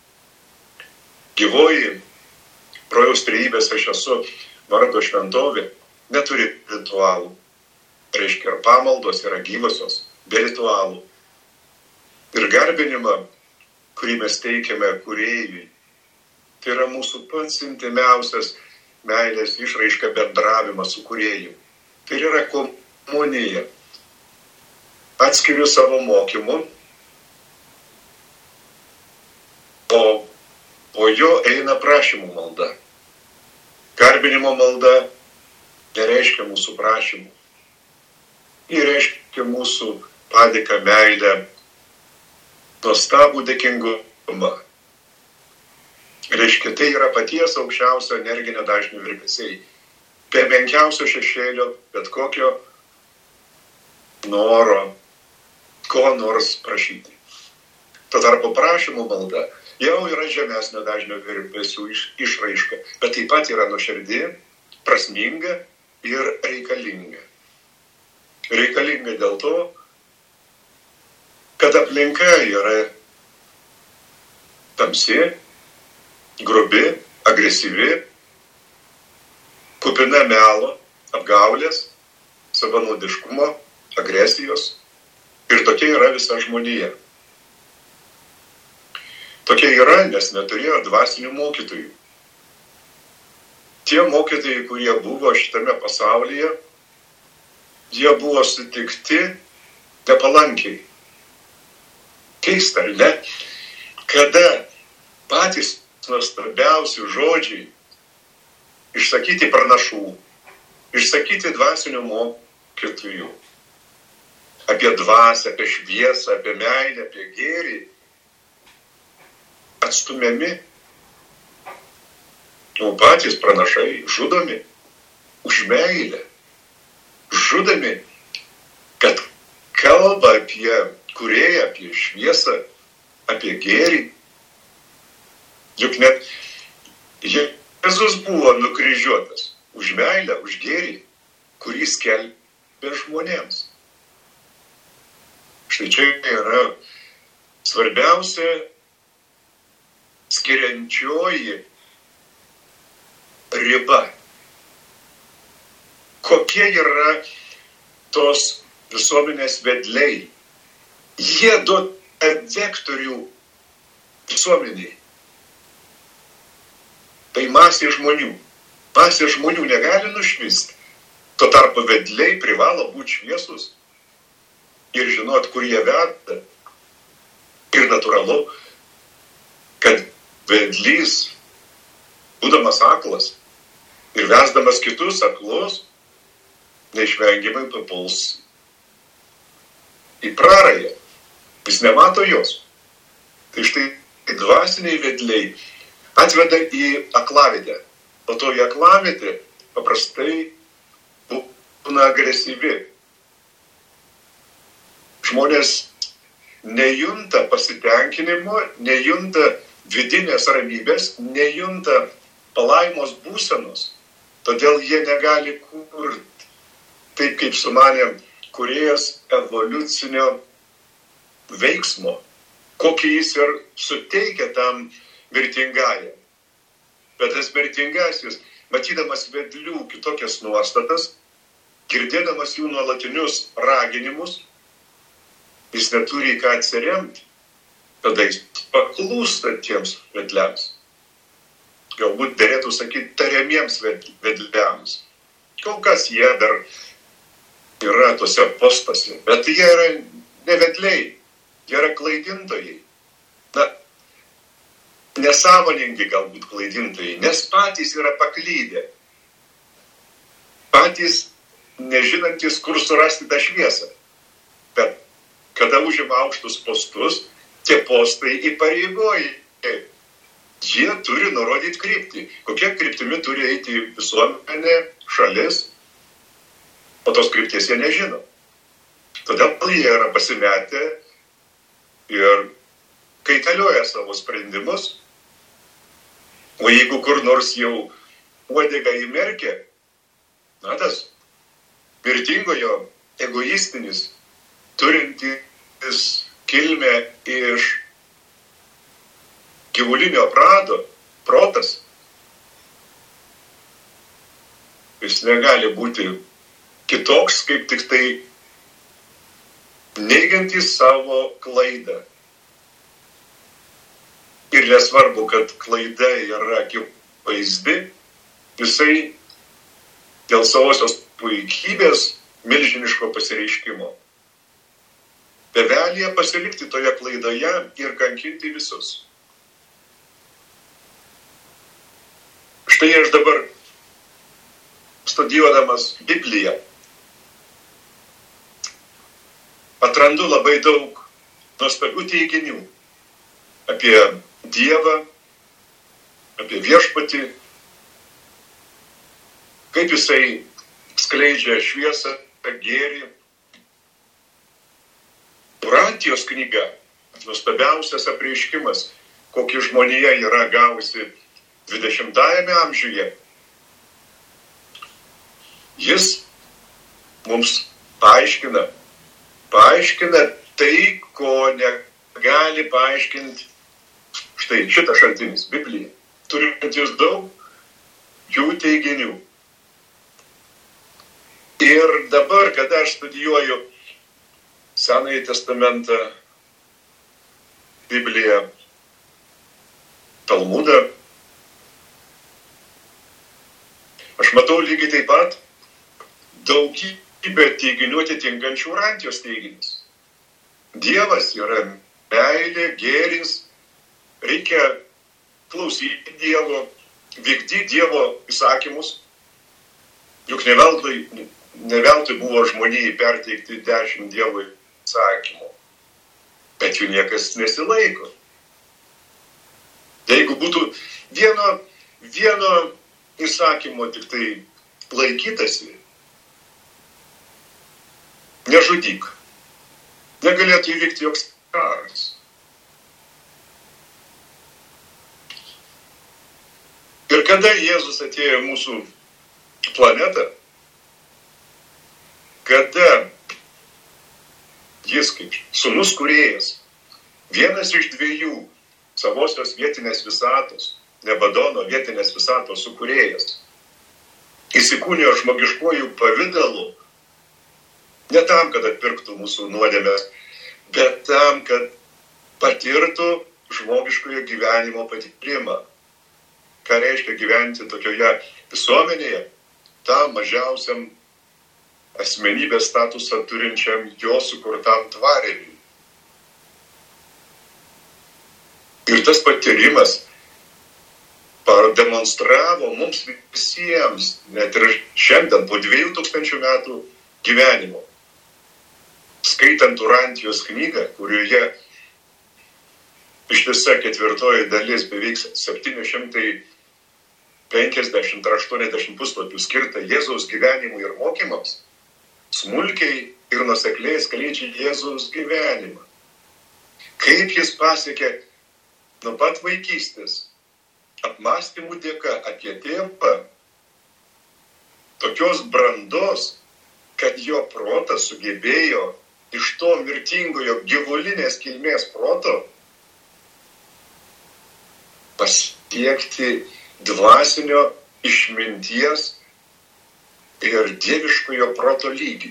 Gyvoji rojaus trejybės aš esu vardo šventovė, neturi ritualų. Reiškia, ir pamaldos yra gyvosios, be ritualų. Ir garbinimą, kurį mes teikiame kūrėjui, tai yra mūsų pats intimiausias meilės išraiška bendravimas su kūrėju. Tai yra komunija. Atskiriu savo mokymu, o po jo eina prašymų malda. Garbinimo malda nereiškia mūsų prašymų. Ji reiškia mūsų padėką, meilę, nuostabų dėkingumą. Reiškia, tai yra paties aukščiausio energinio dažnio virpesiai. Be menkiausio šešėlio, bet kokio noro, ko nors prašyti. Tuo tarpu prašymų malda jau yra žemesnio dažnio virpesių iš, išraiška, bet taip pat yra nuoširdi, prasminga ir reikalinga. Reikalinga dėl to, kad aplinka yra tamsi, grubi, agresyvi, kupina melo, apgaulės, savanaudiškumo, agresijos. Ir tokia yra visa žmonija. Tokia yra, nes neturėjo dvasinių mokytojų. Tie mokytojai, kurie buvo šitame pasaulyje, jie buvo sutikti nepalankiai. Keista, ne? Kada patys nuostabiausi žodžiai išsakyti pranašų, išsakyti dvasinių mokytojų, apie dvasią, apie šviesą, apie meilę, apie gėrį, atstumiami, o patys pranašai žudomi už meilę, žudomi, kad kalba apie kūrėją, apie šviesą, apie gėrį. Juk net Jėzus buvo nukryžiuotas už meilę, už gėrį, kurį skelbė žmonėms. Štai čia yra svarbiausia skiriančioji riba. Kokie yra tos visuomenės vedliai? Jie duoda vektorių visuomeniai. Tai masė žmonių. Masė žmonių negali nušvisti. Tuo tarpu vedliai privalo būti šviesus ir žinot, kur jie veda. Ir natūralu, kad vedlys, būdamas aklas ir vesdamas kitus aklus, neišvengiamai papuls į prarąją. Jis nemato jos. Tai štai dvasiniai vedliai atveda į aklavietę. O to į aklavietę paprastai būna agresyvi. Žmonės nejunta pasitenkinimo, nejunta vidinės ramybės, nejunta palaimos būsenos. Todėl jie negali kurti taip, kaip sumanė kūrėjas evoliucinio veiksmo, kokį jis ir suteikia tam mirtingajam. Bet tas mirtingasis, matydamas vedlių kitokias nuostatas, girdėdamas jų nuolatinius raginimus, jis neturi ką atsiremti. Tada jis paklūsta tiems vedliams. Galbūt derėtų sakyti tariamiems vedliams. Kol kas jie dar yra tose postose, bet jie yra ne vedliai, jie yra klaidintojai. Na, nesąmoningi galbūt klaidintojai, nes patys yra paklydę. Patys nežinantis, kur surasti tą šviesą. Bet kada užima aukštus postus, tie postai įpareigoja. Jie turi nurodyti kryptį. Kokia kryptimi turi eiti visuomenė, šalis, o tos krypties jie nežino. Todėl jie yra pasimetę ir kaitalioja savo sprendimus. O jeigu kur nors jau uodega įmerkia, na tas mirtingojo egoistinis, turintis kilmę iš gyvulinio prado, protas, jis negali būti kitoks, kaip tik tai neigiantis savo klaidą. Ir nesvarbu, kad klaida yra akivaizdi, jisai dėl savosios puikybės milžiniško pasireiškimo. Bevelija pasilikti toje klaidoje ir kankinti visus. Štai aš dabar studijuodamas Bibliją atrandu labai daug nuostabių teiginių apie Dievą, apie viešpatį, kaip jisai skleidžia šviesą, gėrį. Urantijos knyga, nuostabiausias apreiškimas, kokį žmonija yra gavusi dvidešimtajame amžiuje. Jis mums paaiškina, paaiškina tai, ko negali paaiškinti. Štai šitas šaltinis, Biblija, turintis daug jų teiginių. Ir dabar, kada aš studijuoju Senąjį testamentą, Bibliją, Talmudą, aš matau lygiai taip pat daugybę teiginių atitinkančių Urantijos teiginius. Dievas yra meilė, gėris, reikia klausyti Dievo, vykdyti Dievo įsakymus, juk ne veltui, ne veltui buvo žmonijai perteikti dešimt Dievo įsakymų, bet jų niekas nesilaiko. Jeigu būtų vieno, vieno įsakymo tik tai laikytasi, nežudyk, negalėtų įvykti joks karas. Ir kada Jėzus atėjo į mūsų planetą, kada jis kaip sūnus kūrėjas, vienas iš dviejų savosios vietinės visatos, Nebadono vietinės visatos sukūrėjas, įsikūnijo žmogiškojų pavidalu, ne tam, kad atpirktų mūsų nuodėmes, bet tam, kad patirtų žmogiškojo gyvenimo patyrimą. Ką reiškia gyventi tokioje visuomenėje, tam mažiausiam asmenybės statusą turinčiam jo sukurtam tvareliui. Ir tas patyrimas pademonstravo mums visiems, net ir šiandien po dviejų tūkstančių metų gyvenimo, skaitant Urantijos knygą, kurioje ištisa ketvirtoji dalis beveik septyni šimtai penkiasdešimt ar aštuoniasdešimt puslapių skirta Jėzaus gyvenimui ir mokymams, smulkiai ir nuosekliai skleidžia Jėzaus gyvenimą. Kaip jis pasiekė nuo pat vaikystės apmąstymų dėka apie tėvą tokios brandos, kad jo protas sugebėjo iš to mirtingojo gyvulinės kilmės proto pasiekti dvasinio išminties ir dieviškojo proto lygį.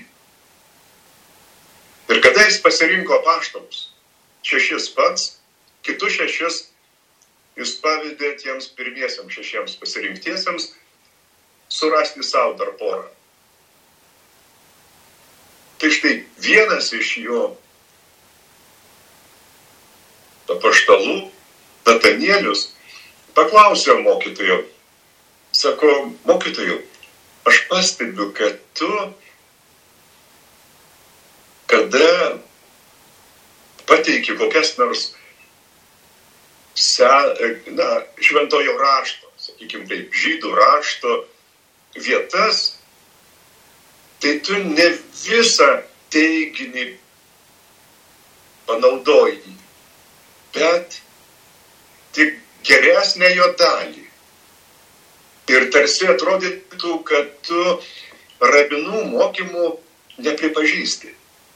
Ir kada jis pasirinko apaštalus, šešis pats, kitus šešis jis pavedė tiems pirmiesiams šešiems pasirinktiesiems surasti savo dar porą. Tai štai vienas iš jo apaštalų, Natanielius, paklausė mokytojo, sako, mokytojo, aš pastebiu, kad tu, kada pateiki kokias nors se, na, šventojo rašto, sakykime taip, žydų rašto vietas, tai tu ne visą teiginį panaudoji, bet tik geresnę jo dalį. Ir tarsi atrodytų, kad tu rabinų mokymų nepripažįsti.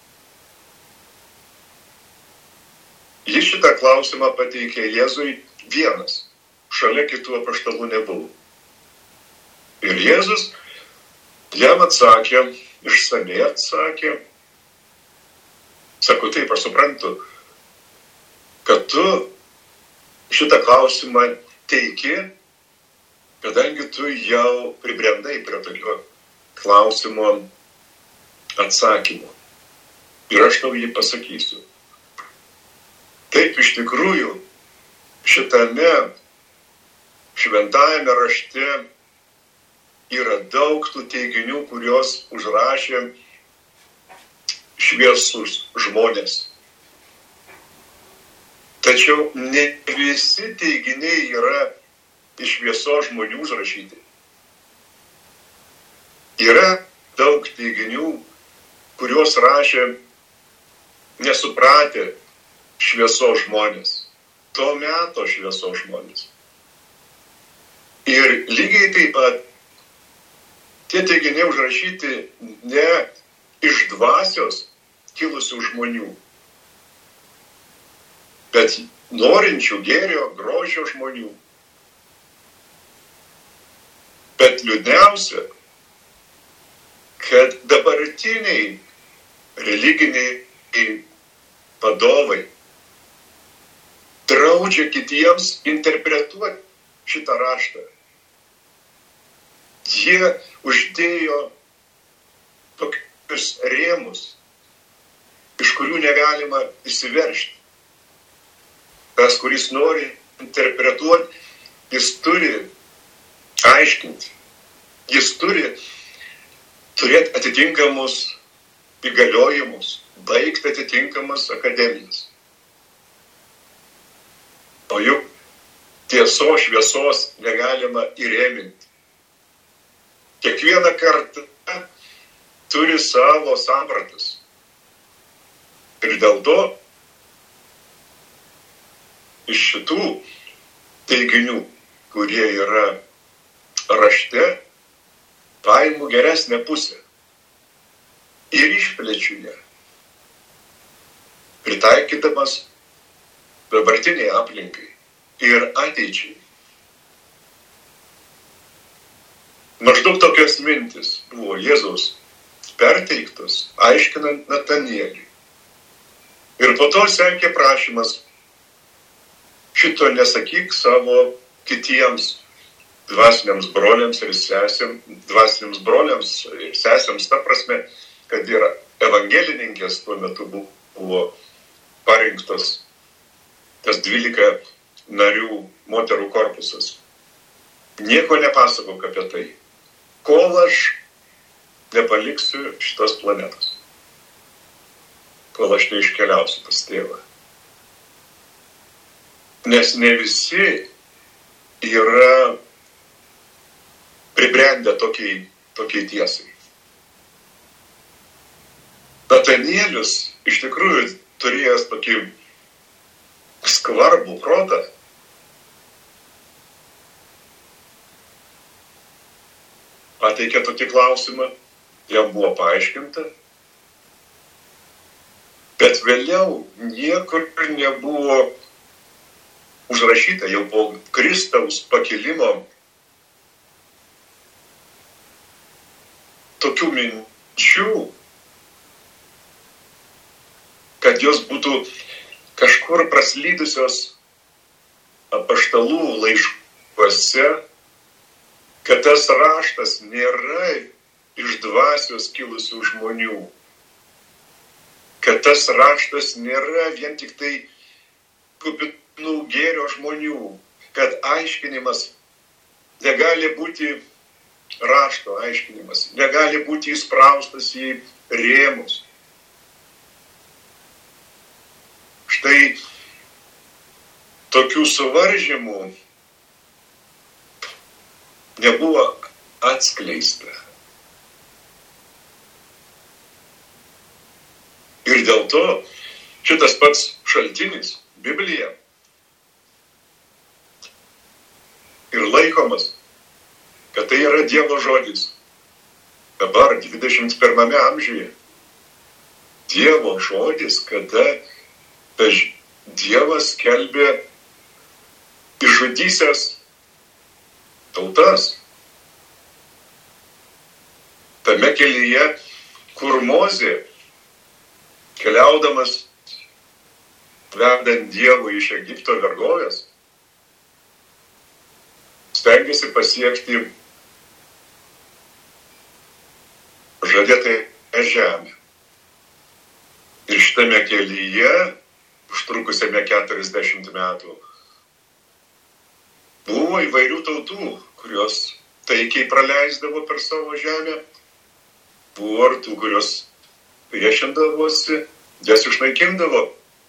Jis šitą klausimą pateikė Jėzui vienas, šalia kitų apaštalų nebuvo. Ir Jėzus jam atsakė, išsamiai atsakė, sako, taip, aš suprantu, kad tu šitą klausimą teiki kadangi tu jau pribrendai prie tokio klausimo atsakymo. Ir aš tau jį pasakysiu. Taip iš tikrųjų šitame šventajame rašte yra daug tų teiginių, kurios užrašė šviesus žmonės. Tačiau ne visi teiginiai yra iš šviesos žmonių užrašyti. Yra daug teiginių, kurios rašė nesupratę šviesos žmonės, to meto šviesos žmonės. Ir lygiai taip pat tie teiginiai užrašyti ne iš dvasios kilusių žmonių, bet norinčių gėrio, grožio žmonių. Bet liūdniausia, kad dabartiniai religiniai vadovai draudžia kitiems interpretuoti šitą raštą. Jie uždėjo tokius rėmus, iš kurių negalima įsiveržti. Tas, kuris nori interpretuoti, jis turi aiškinti. Jis turi turėti atitinkamus įgaliojimus, baigti atitinkamas akademijas. O juk tiesos šviesos negalima įrėminti. Kiekviena karta turi savo sampratas. Ir dėl to iš šitų teiginių, kurie yra rašte, paimu geresnę pusę ir išplečiu ją, pritaikydamas dabartiniai aplinkai ir ateičiai. Maždaug tokios mintis buvo Jėzaus perteiktos, aiškinant Natanieliui. Ir po to sekė prašymas: šito nesakyk savo kitiems dvasiniams broliams ir sesėms, dvasiniams broliams ir sesėms, ta prasme, kad yra evangelininkės tuo metu buvo parinktos tas dvylika narių moterų korpusas. Nieko nepasakok apie tai, kol aš nepaliksiu šitos planetos, kol aš neiškeliausiu pas tėvą. Nes ne visi yra pribrendę tokiai, tokiai tiesai. Natanielius iš tikrųjų turėjęs tokį skvarbų protą, pateikė tokį klausimą, jam buvo paaiškinta, bet vėliau niekur nebuvo užrašyta, jau po Kristaus pakilimo, tokių minčių, kad jos būtų kažkur praslydusios apaštalų laiškuose, kad tas raštas nėra iš dvasios kilusių žmonių, kad tas raštas nėra vien tik tai kupinų gėrio žmonių, kad aiškinimas negali būti, rašto aiškinimas negali būti įspraustas į rėmus. Štai tokių suvaržymų nebuvo atskleista. Ir dėl to šitas pats šaltinis, Biblija, ir laikomas, kad tai yra Dievo žodis. Dabar, dvidešimt pirmame amžiuje, Dievo žodis, kada Dievas skelbė išžudysias tautas. Tame kelyje, kur Mozė, keliaudamas, vedant Dievui iš Egipto vergovės, stengiasi pasiekti žadėtąją žemę. Ir šitame kelyje, užtrukusiame keturiasdešimt metų, buvo įvairių tautų, kurios taikiai praleisdavo per savo žemę, buvo ir tų, kurios priešindavosi, jas išnaikindavo.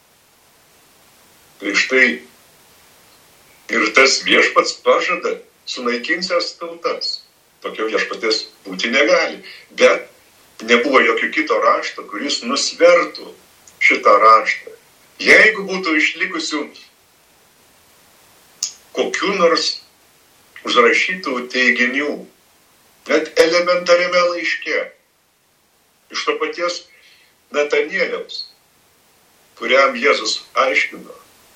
Tai štai ir tas viešpats pažada sunaikinsęs tautas. Tokio viešpatės būti negali. Bet nebuvo jokio kito rašto, kuris nusvertų šitą raštą. Jeigu būtų išlikusių kokių nors užrašytų teiginių, net elementariame laiške, iš to paties Natanieliaus, kuriam Jėzus aiškino,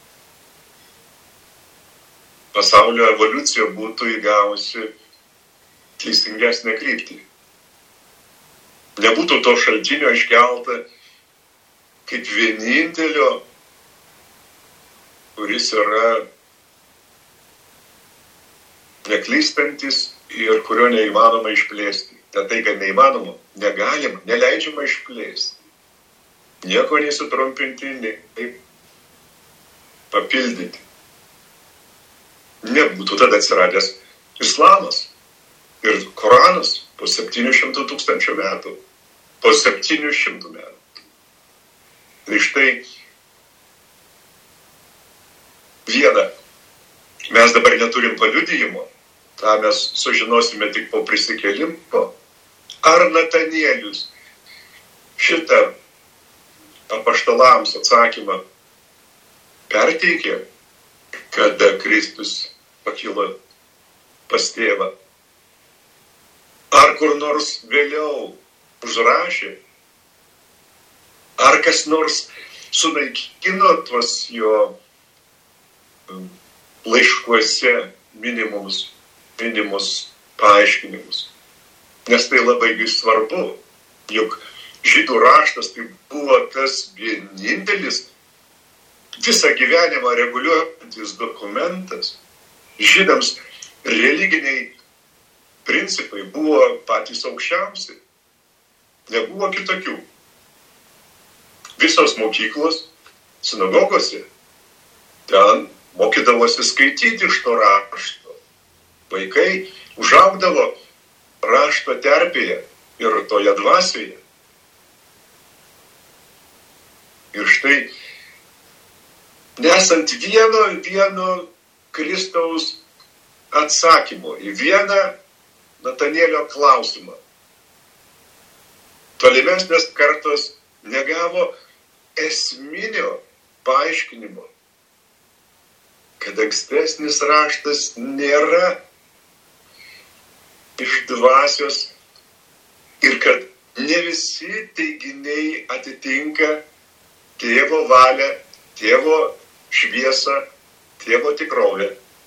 pasaulio evoliucija būtų įgavusi teisingesnę kryptį. Nebūtų to šaltinio iškelta kaip vienintelio, kuris yra neklystantis ir kurio neįmanoma išplėsti. Tad tai, kad neįmanoma, negalima, neleidžiama išplėsti. Nieko nesutrumpinti, nei papildyti. Nebūtų tada atsiradęs islamas ir Koranas po septynių šimtų tūkstančių metų. Po septynių šimtų metų. Tai štai viena. Mes dabar neturim paliudijimo, tą mes sužinosime tik po prisikėlimo. Ar Natanielius šitą apaštalams atsakymą perteikė, kada Kristus pakilo pas tėvą? Ar kur nors vėliau užrašė? Ar kas nors sunaikino tuos jo laiškuose minimus, minimus paaiškinimus? Nes tai labai svarbu, juk žydų raštas tai buvo tas vienintelis visą gyvenimą reguliuojantis dokumentas. Žydams religiniai principai buvo patys aukščiausi. Nebuvo kitokių. Visos mokyklos, sinagogose, ten mokydavosi skaityti iš to rašto. Vaikai užaugdavo rašto terpėje ir toje dvasioje. Ir štai, nesant vieno, vieno Kristaus atsakymo į vieną Natanielio klausimą, tolimesnės kartos negavo esminio paaiškinimo, kad ankstesnis raštas nėra iš dvasios ir kad ne visi teiginiai atitinka tėvo valią, tėvo šviesą, tėvo tikrovę.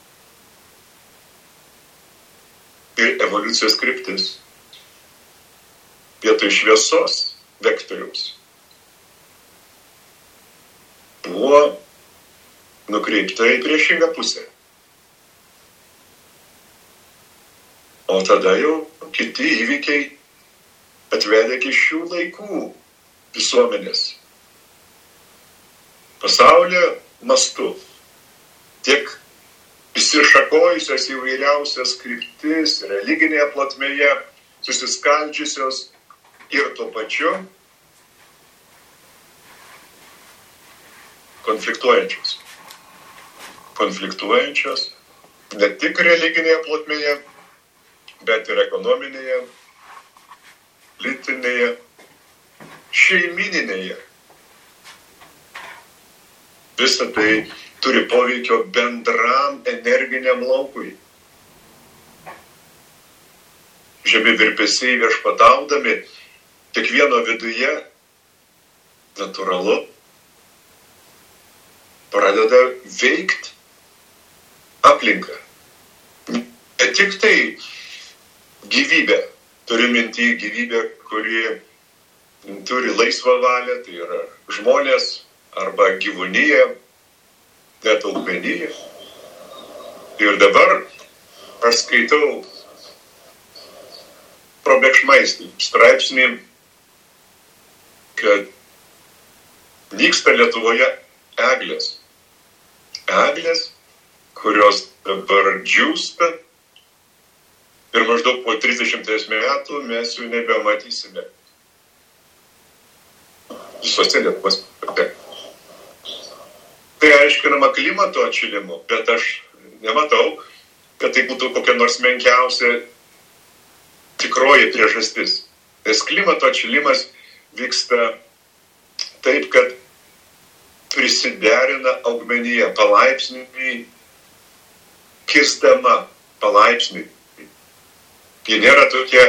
Ir evoliucijos kryptis vietoj šviesos vektoriaus buvo nukreipta į priešingą pusę. O tada jau kiti įvykiai atvedė iki šių laikų visuomenės. Pasaulio mastu tiek įsišakojusios įvairiausias kryptis religinėje plotmėje, susiskaldžiusios ir tuo pačiu konfliktuojančios. Konfliktuojančios ne tik religinėje plotmėje, bet ir ekonominėje, lytinėje, šeimininėje. Visa tai turi poveikio bendram energiniam laukui. Žemi virpesiai viešpataudami kiekvieno viduje natūralu pradeda veikt aplinką. Ne tik tai gyvybė, turiu minty gyvybę, kuri turi laisvą valią, tai yra žmonės arba gyvūnija, net augmenija. Ir dabar aš skaitau probėgšmais straipsnį, kad nyksta Lietuvoje eglės. Eglės, kurios dabar džiūsta ir maždaug po trisdešimties metų mes jų nebematysime. Visose Lietuvos. Tai aiškinama klimato atšilimu, bet aš nematau, kad tai būtų kokia nors menkiausia tikroji priežastis. Nes klimato atšilimas vyksta taip, kad prisiderina augmenija palaipsniui, kirstama palaipsniui. Ji nėra tokia,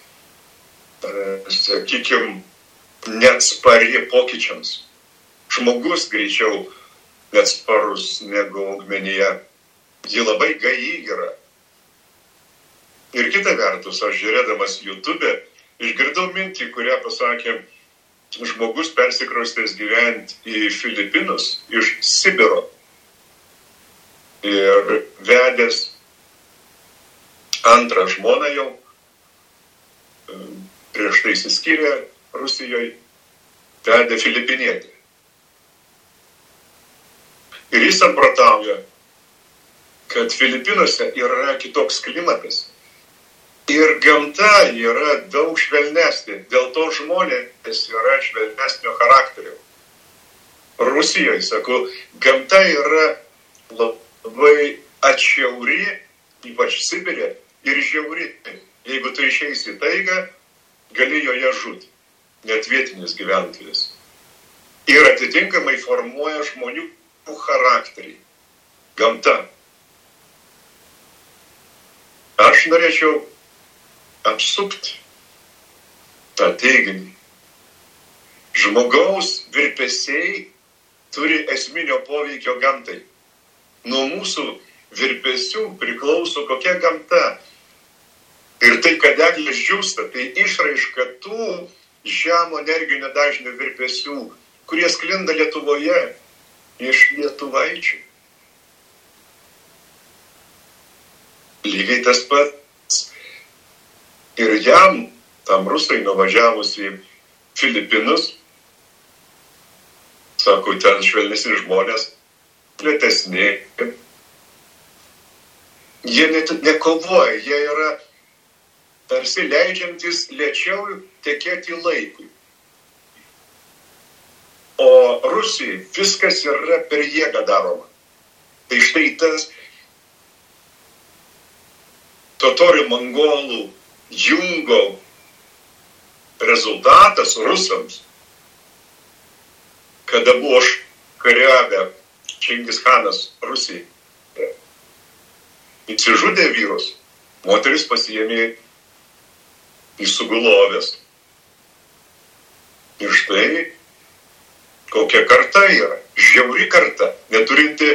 sakykime, neatspari pokyčiams. Žmogus greičiau neatsparus negu augmenija. Ji labai gaji yra. Ir kita vertus, aš žiūrėdamas YouTube, išgirdau mintį, kurią pasakė žmogus persikraustęs gyventi į Filipinus iš Sibiro ir vedęs antrą žmoną jau, prieš tai išsiskyrė Rusijoje, vedė filipinietį. Ir jis samprotauja, kad Filipinuose yra kitoks klimatas. Ir gamta yra daug švelnesnė, dėl to žmonės yra švelnesnio charakterio. Rusijoje, sako, gamta yra labai atšiauri, ypač Sibirė, ir žiauri. Jeigu tu išeisi į taigą, gali joje žūti, net vietinis gyventojas. Ir atitinkamai formuoja žmonių charakterį. Gamta. Aš norėčiau apsupti tą teiginį. Žmogaus virpesiai turi esminio poveikio gamtai. Nuo mūsų virpesių priklauso kokia gamta. Ir tai, kad eglės džiūsta, tai išraiška tų žemo energinio dažnio virpesių, kurie sklinda Lietuvoje iš lietuvaičių. Lygiai tas pats. Ir jam, tam rusai nuvažiavus į Filipinus, sako, ten švelnesni žmonės, lėtesni. Jie net nekovoja, jie yra tarsi leidžiantis lėčiau tekėti laikui. O Rusijai viskas yra per jėgą daroma. Tai štai tas totorių mongolų jungo rezultatas rusams, kada buvo kariavę Čingis Hanas Rusijai. Įsižudė vyrus, moteris pasiėmė į sugulovės. Ir štai kokia karta yra, žiauri karta, neturinti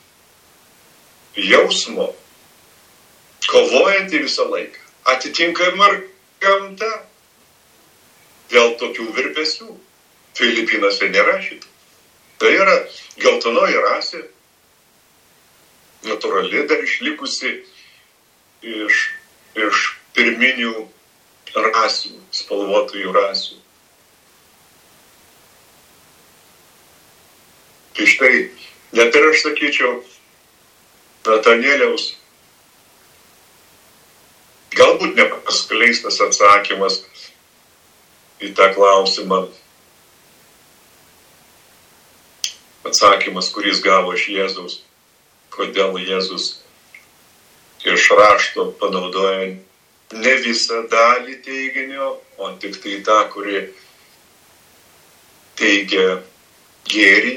jausmo, kovojanti visą laiką. Atitinkama ir gamta dėl tokių virpesių. Filipinuose nėra šito. Tai yra geltonoji rasė, natūrali dar išlikusi iš, iš pirminių rasių, spalvotųjų rasių. Tai štai, net ir aš sakyčiau, Natanėliaus galbūt nepaskleistas atsakymas į tą klausimą. Atsakymas, kuris gavo iš Jėzaus, kodėl Jėzus iš rašto panaudoja ne visą dalį teiginio, o tik tai tą, kuri teigia gėrį.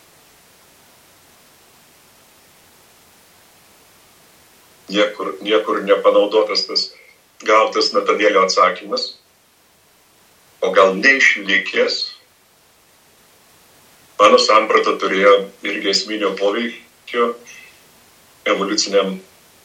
Niekur, niekur nepanaudotas tas gautas Natanėlio atsakymas, o gal neišlikęs. Mano samprata turėjo irgi esminio poveikio evoliuciniam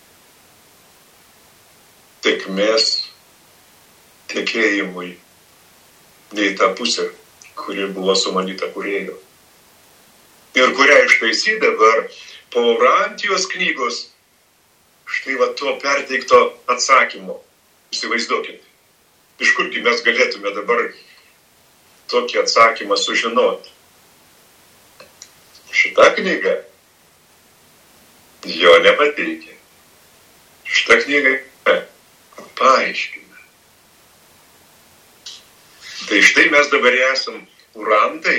tėkmės tekėjimui, nei tą pusę, kuri buvo sumanyta kūrėjo. Ir kurią ištaisy dabar po Urantijos knygos štai va to perteikto atsakymo. Įsivaizduokit, iš kurgi mes galėtume dabar tokį atsakymą sužinoti. Šita knyga jo nepateikia. Šita knyga paaiškina. Tai štai mes dabar esam urantai,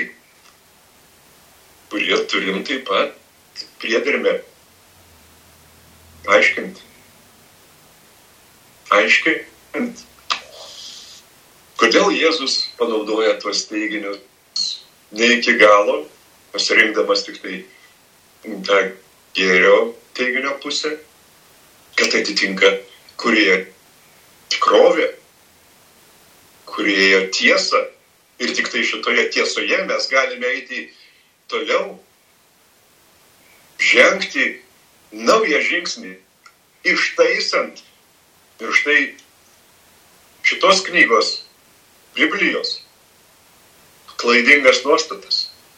kurie turim taip pat priedermę aiškinti. Aiškint, kodėl Jėzus panaudoja tuos teiginius ne iki galo, pasirinkdamas tik tai tą gėrio teiginio pusę, kad atitinka kurie tikrovė, kurie tiesa, ir tik tai šitoje tiesoje mes galime eiti toliau, žengti naują žingsnį, ištaisant ir štai šitos knygos, Biblijos, klaidingas nuostatas.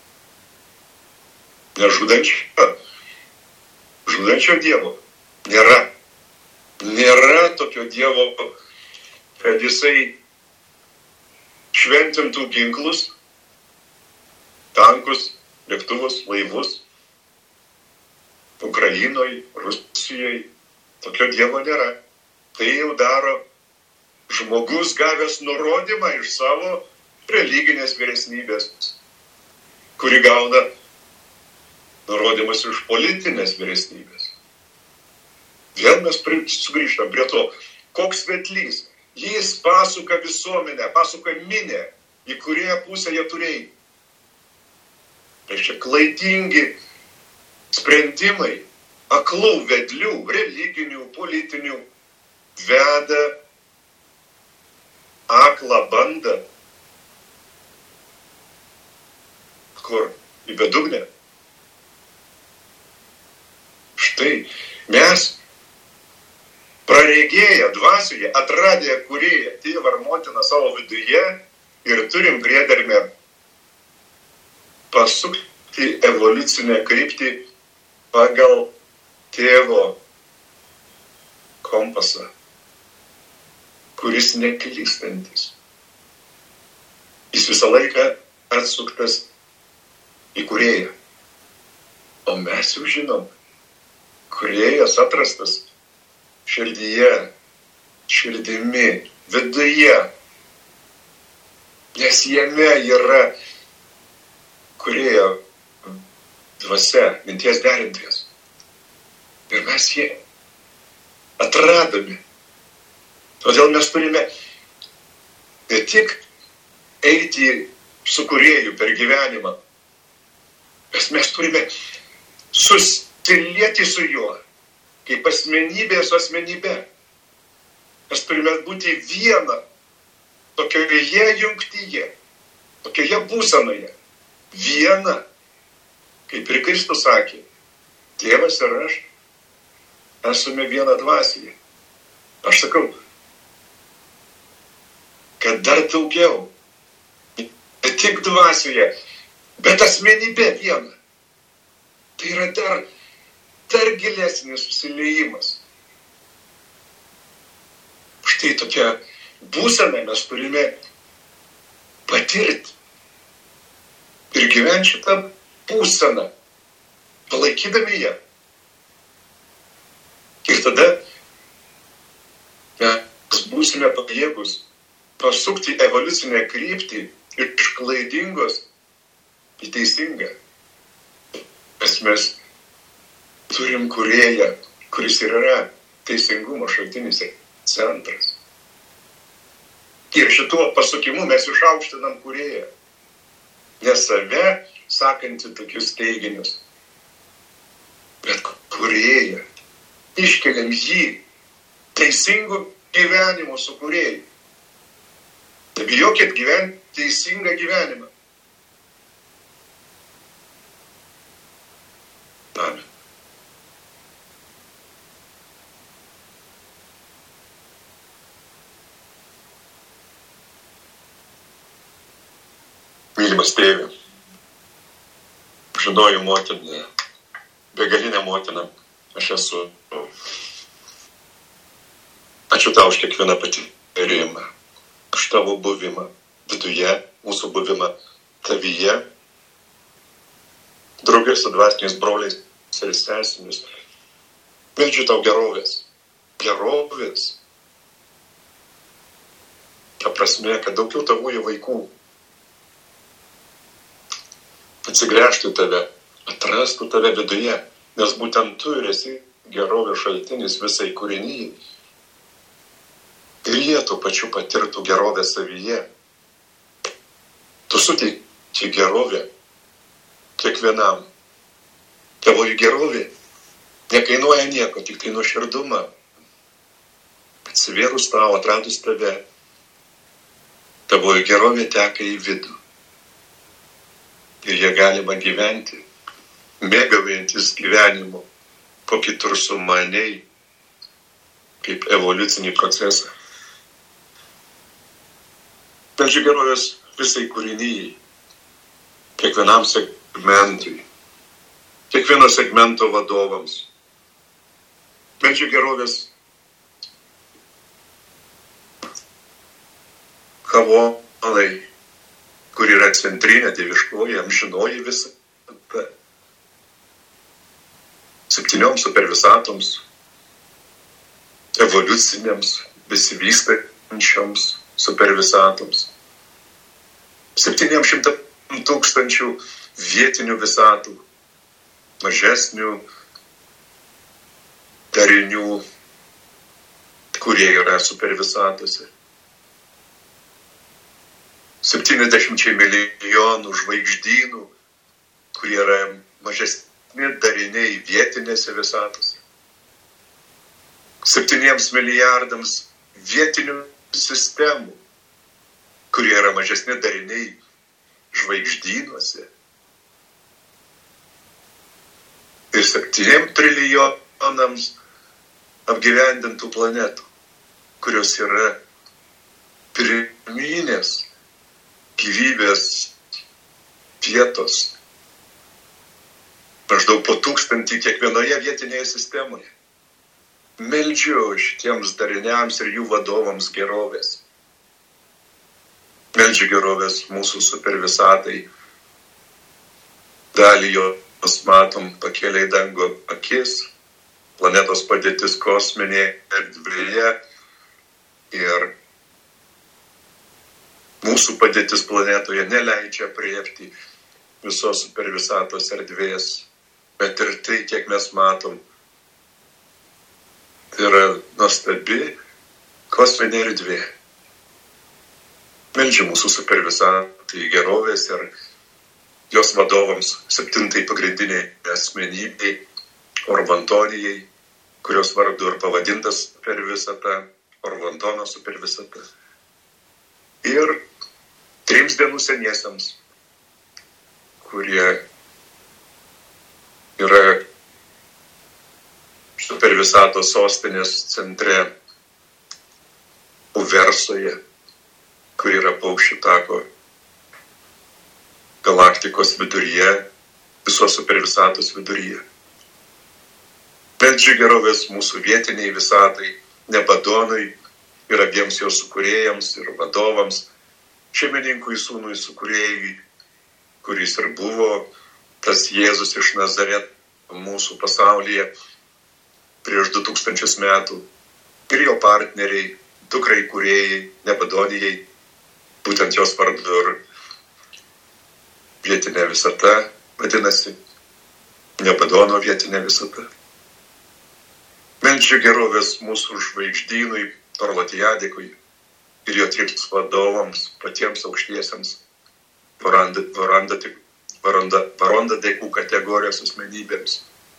Nežudančio, žudančio Dievo nėra. Nėra tokio Dievo, kad jisai šventintų ginklus, tankus, lėktuvus, laivus, Ukrainoje, Rusijoje. Tokio Dievo nėra. Tai jau daro žmogus gavęs nurodymą iš savo religinės vyresnybės, kuri gauna nurodymas iš politinės vyresnybės. Vėl mes sugrįžtam prie to, koks vedlys. Jis pasuka visuomenę, pasuka minę, į kurią pusę jie turėjo. Tai čia klaidingi sprendimai, aklų vedlių, religinių, politinių, veda aklą bandą. Kur? Į bedugnę. Štai mes praregėję dvasioje, atradę kūrėją, tėvą ar motiną savo viduje ir turim priedermę pasukti evoliucinę kryptį pagal tėvo kompasą, kuris neklystantis. Jis visą laiką atsuktas į kūrėją. O mes jau žinom, kūrėjas atrastas širdyje, širdimi, viduje, nes jame yra kūrėjo dvasia, minties derintojas. Ir mes jį atradome. Todėl mes turime ne tik eiti su kūrėju per gyvenimą, bet mes turime susilieti su juo, kaip asmenybė su asmenybė. Mes turime būti viena, tokioje jungtyje, tokioje būsenoje. Viena, kaip ir Kristus sakė, Tėvas ir aš esame viena dvasioje. Aš sakau, kad dar daugiau, ne tik dvasioje, bet asmenybė viena. Tai yra dar, dar gilesnis susiliejimas. Štai tokia būsena mes turime patirti ir gyventi šitą būseną, palaikydami ją. Ir tada mes būsime pajėgus pasukti evoliucinę kryptį iš klaidingos į teisingą. Nes mes turim kūrėją, kuris ir yra teisingumo šaltinis ir centras. Ir šituo pasukimu mes išaukštinam kūrėją. Ne save sakantį tokius teiginius, bet kūrėją. Iškeliam jį teisingų gyvenimų su kūrėju. Nebijokit gyventi teisingą gyvenimą. Amen. Mylimas tėve, žinoju motiną, begalinę motiną, aš esu Ačiū tau už kiekvieną patyrimą, už tavo buvimą viduje, mūsų buvimą tavyje, draugės su dvasiniais broliais ir sesėmis. Meldžiu tau gerovės, gerovės. Ta prasme, kad daugiau tavųjų vaikų atsigręžtų tave, atrastų tave viduje, nes būtent tu ir esi gerovės šaltinis visai kūrinyjai. Ir jie tuo pačiu patirtų gerovę savyje. Tu suteiki gerovę kiekvienam. Tavoji gerovė nekainuoja nieko, tik tai nuoširdumą. Atsivėrus tau, atradus tave, tavoji gerovė teka į vidų. Ir jie galima gyventi, mėgaujantis gyvenimu, po kitur sumaniai, kaip evoliucinį procesą. Meldžiu gerovės visai kūrinyjai, kiekvienam segmentui, kiekvieno segmento vadovams. Meldžiu gerovės Havolai, kur yra centrinė dieviškoji, amžinoji visata, septynioms supervisatoms, evoliucinėms, besivystančioms supervisatoms, septyniems šimtam tūkstančių vietinių visatų, mažesnių darinių, kurie yra supervisatose, septyniasdešimčiai milijonų žvaigždynų, kurie yra mažesni dariniai vietinėse visatose, septyniems milijardams vietinių sistemų, kurie yra mažesni dariniai žvaigždynuose, ir septyniem trilijonams apgyvendintų planetų, kurios yra pirminės gyvybės vietos, maždaug po tūkstantį kiekvienoje vietinėje sistemoje. Meldžiu šitiems dariniams ir jų vadovams gerovės. Meldžiu gerovės mūsų supervisatai. Dalį jos matom pakėlė į dangų akis, planetos padėtis kosminėje erdvėje ir mūsų padėtis planetoje neleidžia priepti visos supervisatos erdvės, bet ir tai, kiek mes matom, tai yra nuostabi kosminė erdvė. Meldžiu mūsų supervisatai gerovės ir jos vadovams, septintai pagrindiniai asmenybei, Orvantonijai, kurios vardu ir pavadintas supervisata, Orvantono supervisata. Ir trims dienų seniesiams, kurie yra supervisatos sostinės centre Uversoje, kur yra paukščių tako galaktikos viduryje, visos supervisatos viduryje. Meldžiu gerovės mūsų vietiniai visatai, Nebadonui ir abiems jos sukūrėjams ir vadovams, šeimininkui sūnui sukūrėjui, kuris ir buvo tas Jėzus iš Nazareto mūsų pasaulyje prieš du tūkstančius metų, ir jo partneriai, dukrai kūrėjai, Nebadonijai, būtent jos vardu ir vietinė visata vadinasi, Nebadono vietinė visata. Meldžiu gerovės mūsų žvaigždynui, Torlatijadikui ir jo trims vadovams, patiems aukštiesiems, Varondadekų kategorijos asmenybėms.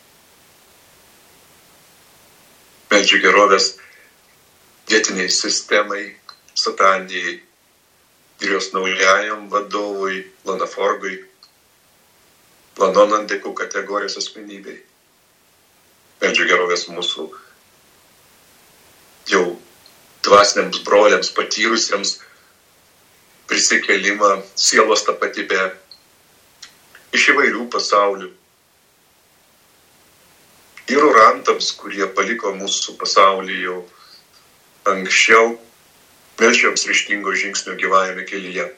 Meldžiu gerovės vietiniai sistemai, Satanijai ir jos naujajam vadovui, Lanaforgui, Lanonandekų kategorijos asmenybei. Meldžiu gerovės mūsų jau dvasiniams broliams, patyrusiems prisikėlimą, sielos tapatybę iš įvairių pasaulių. Ir urantams, kurie paliko mūsų pasaulį jau anksčiau, meldžiu jums ryžtingo žingsnio gyvajame kelyje.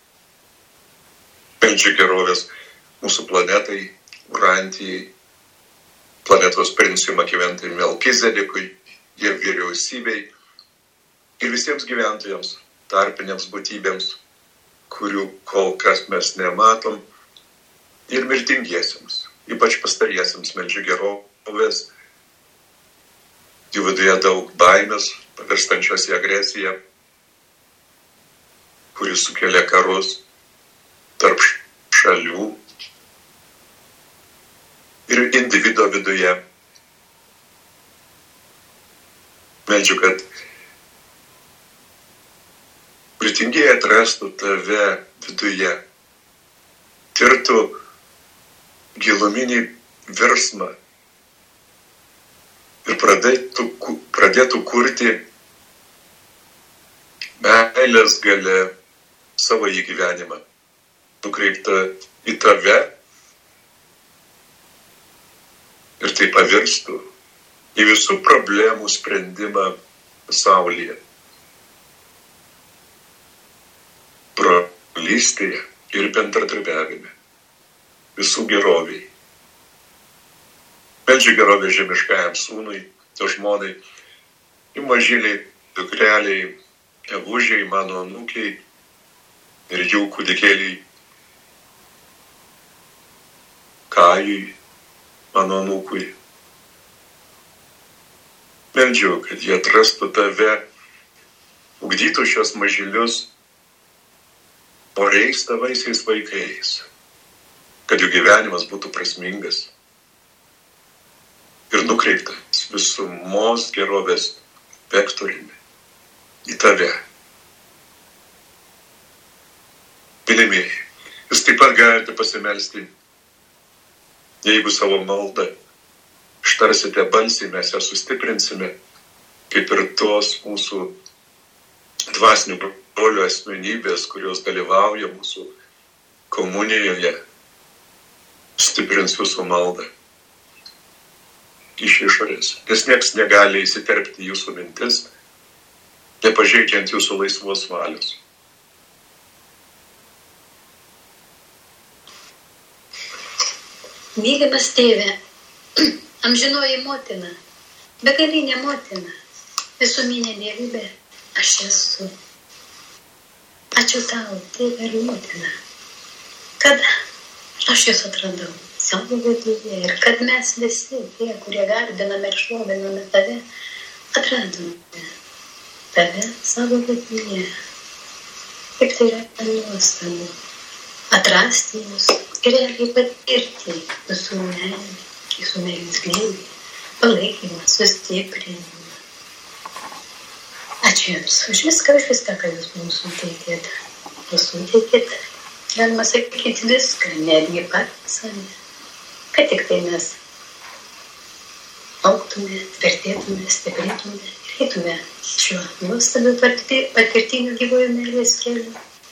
Meldžiu gerovės mūsų planetai, Urantijai, planetos princui Makiventai Melkizedekui, jo vyriausybei ir visiems gyventojams, tarpiniams būtybėms, kurių kol kas mes nematom, ir mirtingiesiems, ypač pastariesiems meldžiu gerovės, jų viduje daug baimės, pavirstančios į agresiją, kuris sukelia karus tarp šalių ir individo viduje. Meldžiu, kad mirtingieji atrastų tave viduje, tirtų giluminį virsmą ir pradėtų, pradėtų kurti meilės galia savo gyvenimą, nukreiptą į tave, ir tai pavirstų į visų problemų sprendimą pasaulyje, brolystėje ir bendradarbiavime, visų geroviai. Meldžiu gerovę žemiškajam sūnui, jo žmonai, jų mažyliai, dukreliai, evužiai, mano anūkiai ir jų kūdikėliai, Kajui, mano anūkui. Meldžiu, kad jie atrastų tave, ugdytų šios mažylius oriais tavaisiais vaikais, kad jų gyvenimas būtų prasmingas ir nukreiptas visumos gerovės vektoriumi į tave. Mylimieji, jūs taip pat galite pasimelsti. Jeigu savo maldą ištarsite balsiai, mes ją sustiprinsime, kaip ir tos mūsų dvasinių brolių asmenybės, kurios dalyvauja mūsų komunijoje, stiprins jūsų maldą iš išorės. Nes nieks negali įsiterpti jūsų mintis, nepažeidžiant jūsų laisvos valios. Mylimas tėve, amžinoji motina, begalinė motina, visuminė dievybė, aš esu. Ačiū tau, tėve ir motina, kad aš jūs atradau savo viduje ir kad mes visi tie, kurie garbiname ir šloviname tave, atradome tave savo viduje. Kaip tai yra nuostabu atrasti jūs ir realiai patirti visų meilį, visų meilės glėbį, palaikymą, sustiprinimą. Ačiū Jums už viską, už viską, ką Jūs mums suteikėt. Jūs suteikėt, galima sakyti, viską, netgi patys save. Kad tik tai mes augtume, tvirtėtume, stiprėtume ir eitume šiuo nuostabiu patirtiniu gyvųjų meilės keliu,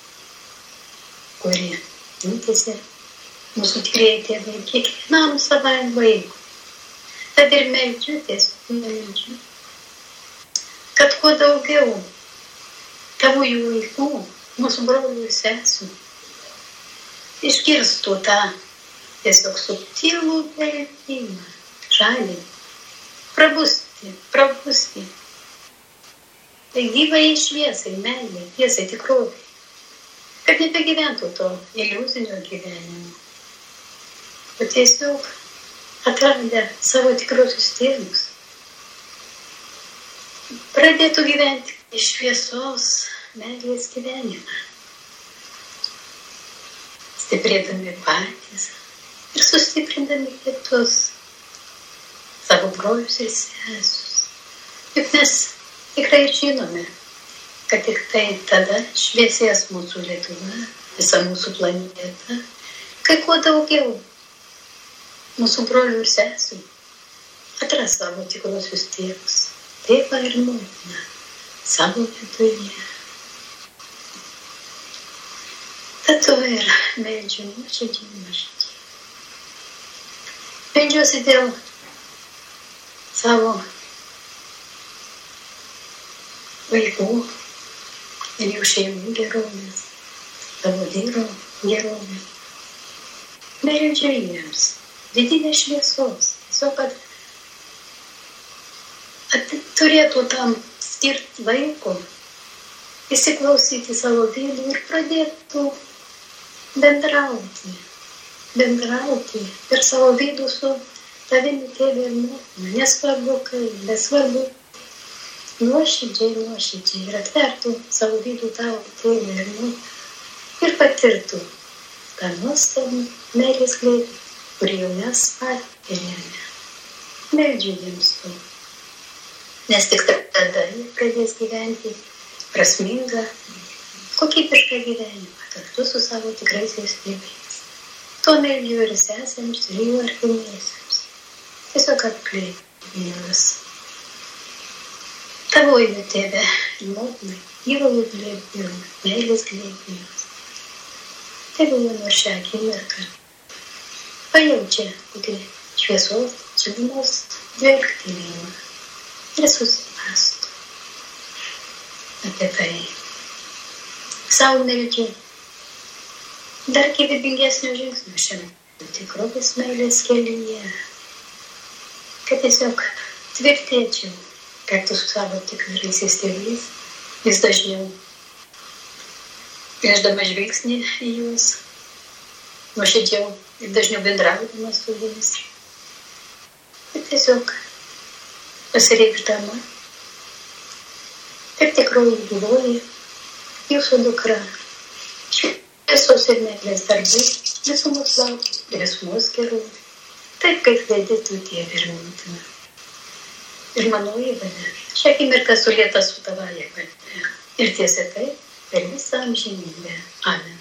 kurį nutėsi mūsų tikrieji tėvai kiekvienam savam vaikui. Tad ir meldžiu, tiesiog meldžiu, kad kuo daugiau tavųjų vaikų, mūsų brolių ir sesų, išgirstų tą tiesiog subtilų vertimą, žalį, prabusti, prabusti. Tai gyvai šviesai, meilai, tiesai, tikrovai. Kad nebegyventų to iliuzinio gyvenimo. O tiesiog atradę savo tikrosius tėvus, pradėtų gyventi iš šviesos meilės gyvenimą. Stiprėdami patys ir sustiprindami kitus, savo brolius ir sesus. Juk mes tikrai žinome, kad tik tai tada šviesės mūsų Lietuva, visa mūsų planeta, kai kuo daugiau mūsų brolių ir sesų atras savo tikrosius tėvus, tėvą ir motiną, savo viduje. Tad to ir meldžiu nuoširdžiai, nuoširdžiai. Meldžiuosi dėl savo vaikų ir jų šeimų gerovės, tavo vyro gerovės. Meldžiu jiems vidinės šviesos, tiesiog, kad at, turėtų tam skirti laiko, įsiklausyti savo vidų ir pradėtų bendrauti, bendrauti per savo vidų su tavimi tėvė ir motina, nesvarbu kaip, nesvarbu nuoširdžiai, nuoširdžiai ir atvertų savo vidų tavo tėvė ir motina ir patirtų tą nuostabų meilės glėbį, kurį jau mes patiriame. Meldžiu jiems to, nes tik tada jie pradės gyventi prasmingą, kokybišką gyvenimą kartu su savo tikraisiais tėvais. To meldžiu ir sesėms, ir jų artimiesiems. Tiesiog apglėbė juos. Tavoji tėve, motinai, gyvojo glėbė, meilės glėbė juos. Tegu jie nors šią akimirką pajaučia kokį šviesos, šilumos dvelktelėjimą ir susimąsto apie tai. Sau meldžiu dar gyvybingesnio žingsnio šiame tikrovės meilės kelyje, kad tiesiog tvirtėčiau kartu su savo tikraisiais tėvais vis dažniau. Grįždama žvilgsnį į juos, nuoširdžiau ir dažniau bendraudama su jais. Ir tiesiog pasireikšdama, kaip tikroji gyvoji jūsų dukra. Šviesos ir meilės darbai visų mūsų laukia ir visų mūsų gerovė. Taip, kaip vedėtų tėvė ir motina. Ir mano įvadė, šią akimirką sulėta su tavaja kalbė. Ir tiesa taip, per visą amžinybę. Amen.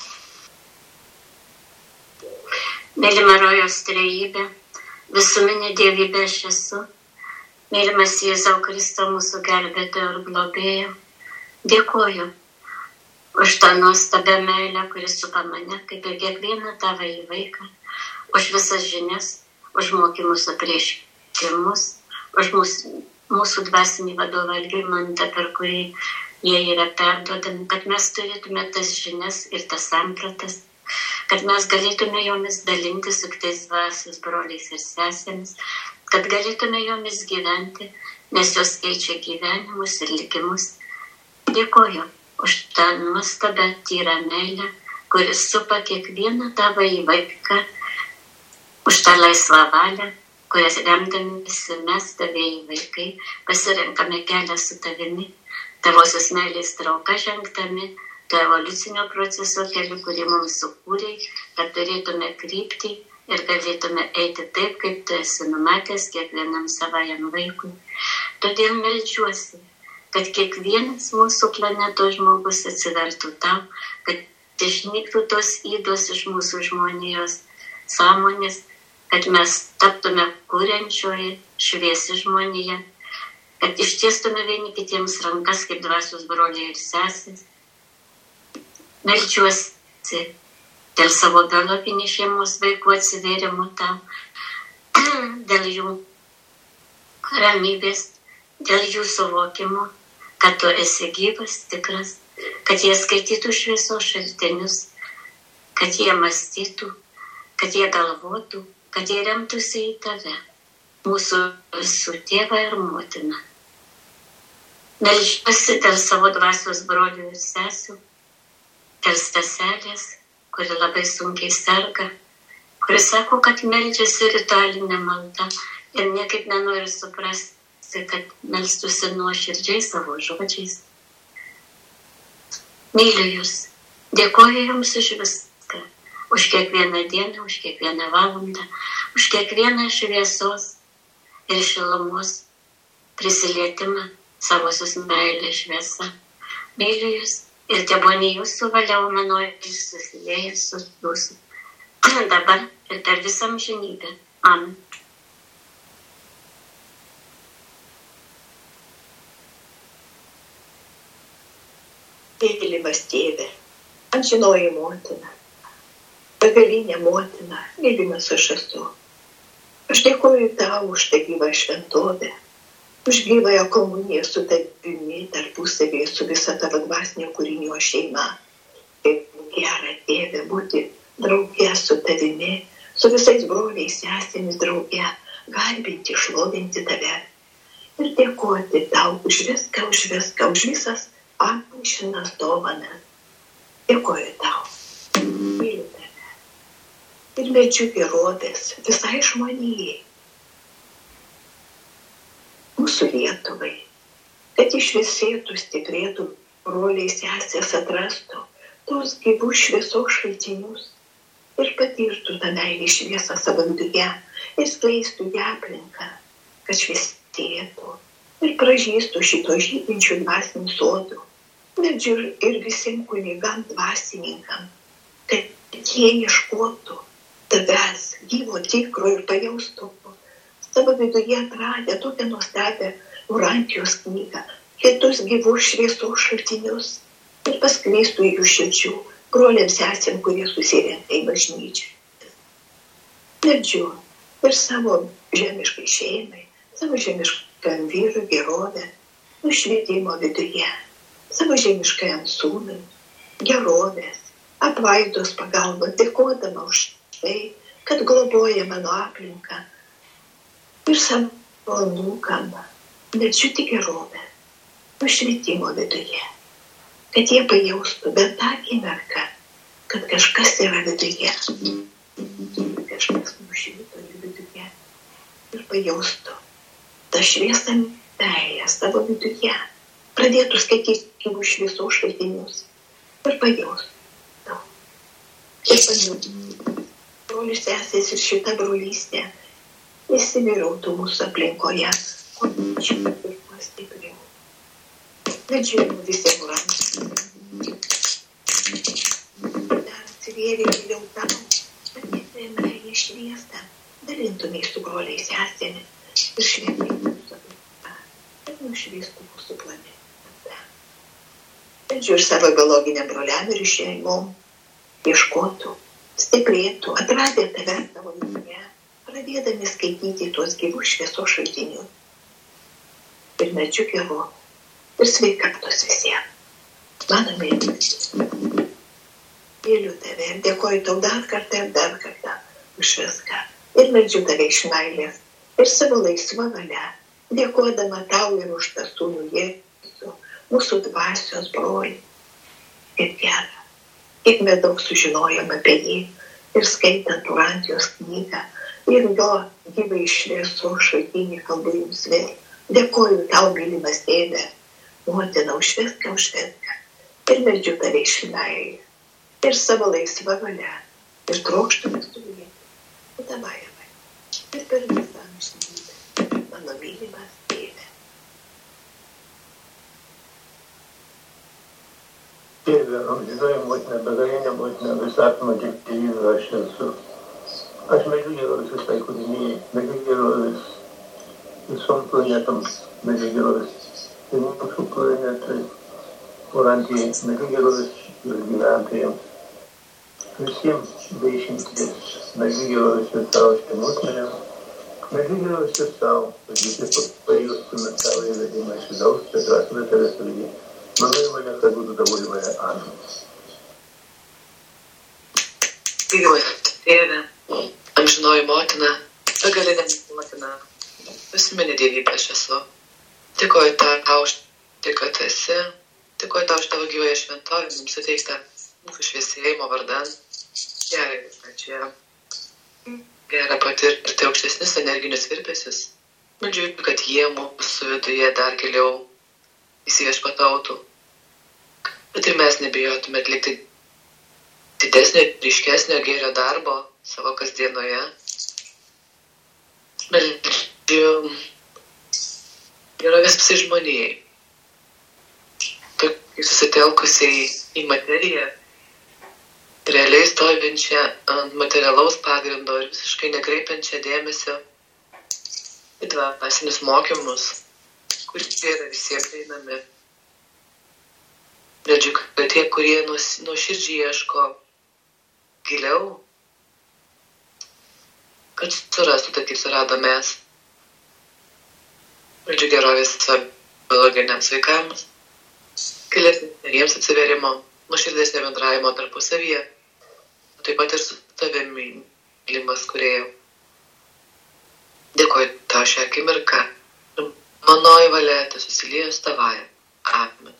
Mylima Rojaus Trejybė, visuminė dievybė aš esu, mylimas Jėzau Kristau, mūsų gelbėtojo ir globėjo, dėkoju už tą nuostabią meilę, kuris supa mane, kaip ir kiekvieną tavąjį vaiką, už visas žinias, už mokymus apreiškimus, už mūsų, mūsų dvasinį vadovą Algimantą, per kurį jie yra perduodami, kad mes turėtume tas žinias ir tas sampratas, kad mes galėtume jomis dalinti su kitais dvasios broliais ir sesėmis, kad galėtume jomis gyventi, nes jos keičia gyvenimus ir likimus. Dėkoju už tą nuostabę tyrą meilę, kuris supa kiekvieną tavąjį vaiką, už tą laisvą valią, kurias remdamisi mes tavėjai vaikai pasirenkame kelią su tavimi, tavosios meilės trauka žengdami, to evoliucinio proceso keliu, kurį mums sukūrė, kad turėtume kryptį ir galėtume eiti taip, kaip tu esi numatęs kiekvienam savajam vaikui. Todėl meldžiuosi, kad kiekvienas mūsų planetos žmogus atsivertų tau, kad išnyktų tos ydos iš mūsų žmonijos sąmonės, kad mes taptume kuriančioji, šviesi žmonija, kad ištiestume vieni kitiems rankas kaip dvasios broliai ir sesės. Meldžiuosi dėl savo biologinį šeimos vaikų atsivėrimo tau, dėl jų ramybės, dėl jų suvokimo, kad tu esi gyvas, tikras, kad jie skaitytų šviesos šaltinius, kad jie mąstytų, kad jie galvotų, kad jie remtųsi į tave, mūsų visų tėvą ir motiną. Meldžiuosi dėl savo dvasios brolių ir sesių, dėl seselės, kuri labai sunkiai serga, kuri sako, kad meldžiasi ritualinę maldą ir niekaip nenori suprasti, kad melstųsi nuoširdžiai savo žodžiais. Myliu jūs, dėkoju jums už viską, už kiekvieną dieną, už kiekvieną valandą, už kiekvieną šviesos ir šilumos prisilietimą savosios meilės šviesa. Myliu jūs ir tebūnie jūsų valia, o mano iš susilieja su jūsų. Dabar ir per visą amžinybę. Amen. Mylimas tėve, amžinoji motina, begalinė motina, mylimas aš esu. Aš dėkoju tau už tą gyvą šventovę, už gyvąją komuniją su tavimi, tarpusavėje su visa tavo dvasinio kūrinio šeima. Kaip gera, Tėve, būti drauge su tavimi, su visais broliais, sesėmis drauge, garbinti, šlovinti tave ir dėkoti tau už viską, už viską, už visas amžinas dovanas. Dėkoju tau, myliu tave ir meldžiu gerovės visai žmonijai, mūsų Lietuvai, kad išvisėtų, stiprėtų, broliai, sesės atrastų tos gyvų šviesos šaltinius ir patirtų tą meilį šviesą savo viduje ir skleistų ją aplinką, kad šviesėtų ir pražystų šito žydinčių dvasinių sodų. Meldžiu ir visiems kunigam dvasininkam, kad jie ieškotų tavęs gyvo, tikro ir pajaustų savo viduje atradę tokią nuostabią Urantijos knygą, kitus gyvus šviesos šaltinius ir paskleistų jų širdžių broliams sesėm, kurie susirenka į bažnyčią. Meldžiu ir savo žemiškai šeimai, savo žemiškam vyrui gerovę, nušvietimo viduje, savo žemiškajam sūnui, gerovės, apvaidos pagalba, dėkodama už tai, kad globoja mano aplinką ir savo anūkam, meldžiu tik gerovę, nušvietimo viduje, kad jie pajaustų bent tą akimirką, kad kažkas yra viduje, kažkas nušvito jų viduje ir pajaustų tą šviesą meilę savo viduje, pradėtų skaityti gyvų šviesos šaltinius ir pajaustų. Ir paniūtų, brolius sesės ir šitą brolystę įsivyrautų mūsų aplinkoje, kuo plačiau ir kuo stipriau. Meldžiu visiems rankas. Dar atsivėrė giliau tau, kad visai meilė šviesą dalintumei su broliais sesėmis ir šventai mūsų aplinką, ir nušviestų mūsų planetą. Meldžiu ir savo biologiniam broliam ir šeimom ieškotų, stiprėtų, atradę tave savo viduje, pradėdami skaityti tuos gyvus šviesos šaltinius. Ir meldžiu gerovę ir sveikatos visiems. Mano mylimas. Myliu tave ir dėkoju tau dar kartą ir dar kartą už viską. Ir meldžiu tave iš meilės ir savo laisvą valią, dėkodama tau ir už tą sūnų Jėzų, mūsų dvasios brolį. Kaip gera, kiek mes daug sužinojom apie jį ir skaitant Urantijos knygą, ir jo gyvai šviesos šaltinį kalbu jums vėl. Dėkoju tau, mylimas Tėve, motina, už viską, už viską. Ir meldžiu tave iš meilės. Ir savo laisvą valią. Ir trokštų mes turėti. Ir davajamai. Ir per visą amžinybę. Mano mylimas Tėve. Tėve, amžinoji motina, begalinė motina, visatma gyvybė aš esu. Aš meldžiu gerovės visai kūrinijai, meldžiu gerovės visom planetams, meldžiu gerovės ir mūsų planetai, Urantijai, meldžiu gerovės ir gyventojams. Visiems be išimties, meldžiu gerovės ir savo šeimos nariams, meldžiu gerovės ir savo, kad visi pajustume savo įvedimą iš vidaus, kad atrasime tave savyje. Mano įmonė, kad būtų tavo įmonė. Amen. Tėve, amžinoji motina, begalinė motina, visuminė dievybė aš esu. Dėkoju tau už tai, kad esi, dėkoju tau už tavo gyvąją šventovę, mums suteiktą mūsų šviesėjimo vardan. Gerai, kad čia gera patirti aukštesnius energinius virpesius. Meldžiu, kad jie mūsų viduje dar giliau įsiviešpatautų. Bet ir mes nebijotume atlikti didesnio, ryškesnio gėrio darbo savo kasdienoje. Meldžiu gerovės visai žmonijai, tokiai susitelkusiai į materiją, realiai stovinčią ant materialaus pagrindo ir visiškai nekreipiančią dėmesio į dvasinius mokymus, kurie yra visiems prieinami. Meldžiu, kad tie, kurie nuoširdžiai ieško giliau, kad surastų tai, kaip surado mes. Meldžiu gerovės biologiniams vaikams, gilesnėms atsiverimo, nuoširdesnio bendravimo tarpusavyje, taip pat ir su tavimi, mylimas Kūrėjau. Dėkoju tau šią akimirką. Manoji valia tesusilieja su tavąja. Amen.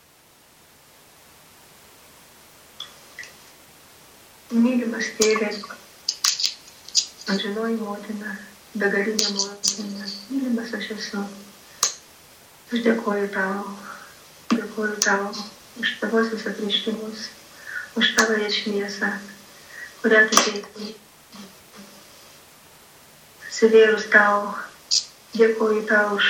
Mylimas Tėve, amžinoji motina, begalinė motina, mylimas aš esu. Aš dėkoju tau, dėkoju tau už tavosius apreiškimus, už tavąją šviesą, kurią tu teikai. Atsivėrus tau, dėkoju tau už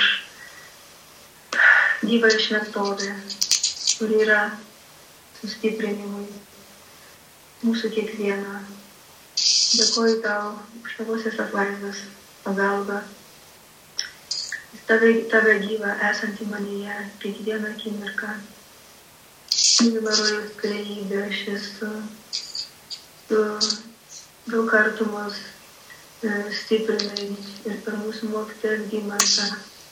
gyvą šventovę, kuri yra sustiprinimui mūsų kiekvieną. Dėkoju tau už tavosios atvaizdos pagalbą. Tave, tave gyvą esantį manyje kiekvieną akimirką. Mylima rojaus trejybė, aš esu. Tu daug kartų mus stiprinai ir per mūsų mokytoją Gimantą.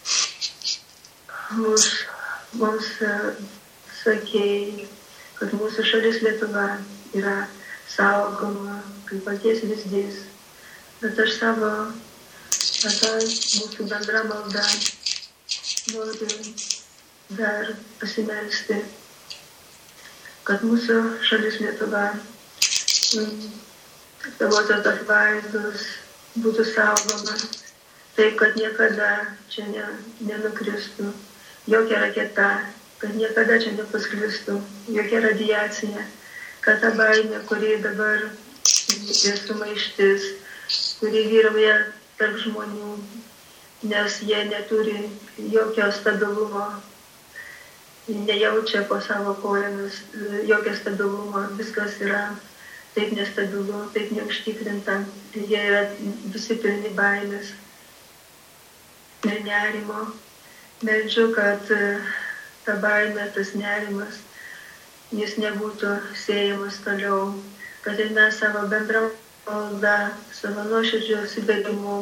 Mums, mums sakėjai, kad mūsų šalis Lietuva yra saugoma kaip paties vyzdys. Bet aš savo, tada mūsų bendra malda noriu dar pasimelsti, kad mūsų šalis Lietuva tavosios atvaizdos būtų saugoma taip, kad niekada čia ne, nenukristų jokia raketa, kad niekada čia nepasklistų jokia radiacija, kad ta baimė, kuri dabar ir sumaištis, kuri vyrauja tarp žmonių, nes jie neturi jokio stabilumo, nejaučia po savo kojomis jokio stabilumo, viskas yra taip nestabilu, taip neužtikrinta, jie yra visi pilni baimės ir nerimo. Meldžiu, kad ta baimė, tas nerimas, jis nebūtų siejamas toliau, kad ir mes savo bendrą maldą, savo nuoširdžiu atsidavimų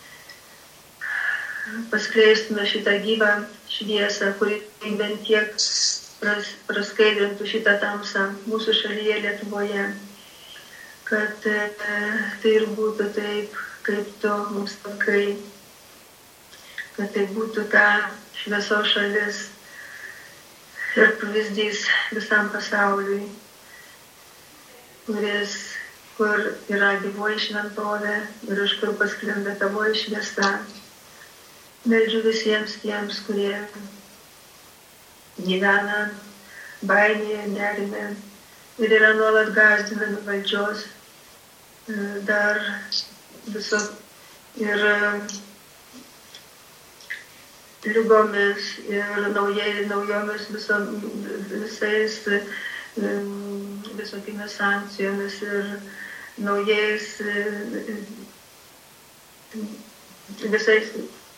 paskleistume šitą gyvą šviesą, kuri bent kiek pras, praskaidrintų šitą tamsą mūsų šalyje Lietuvoje, kad e, tai ir būtų taip, kaip tu mums sakai, kad tai būtų ta šviesos šalis ir pavyzdys visam pasauliui, kuris, kur yra gyvoji šventovė ir iš kur pasklinda tavoji šviesa. Meldžiu visiems tiems, kurie gyvena baimėje, nerime ir yra nuolat gąsdinami valdžios, dar viso ir ligomis ir naujai, naujomis viso, visais visokiamis sankcijomis ir naujais visais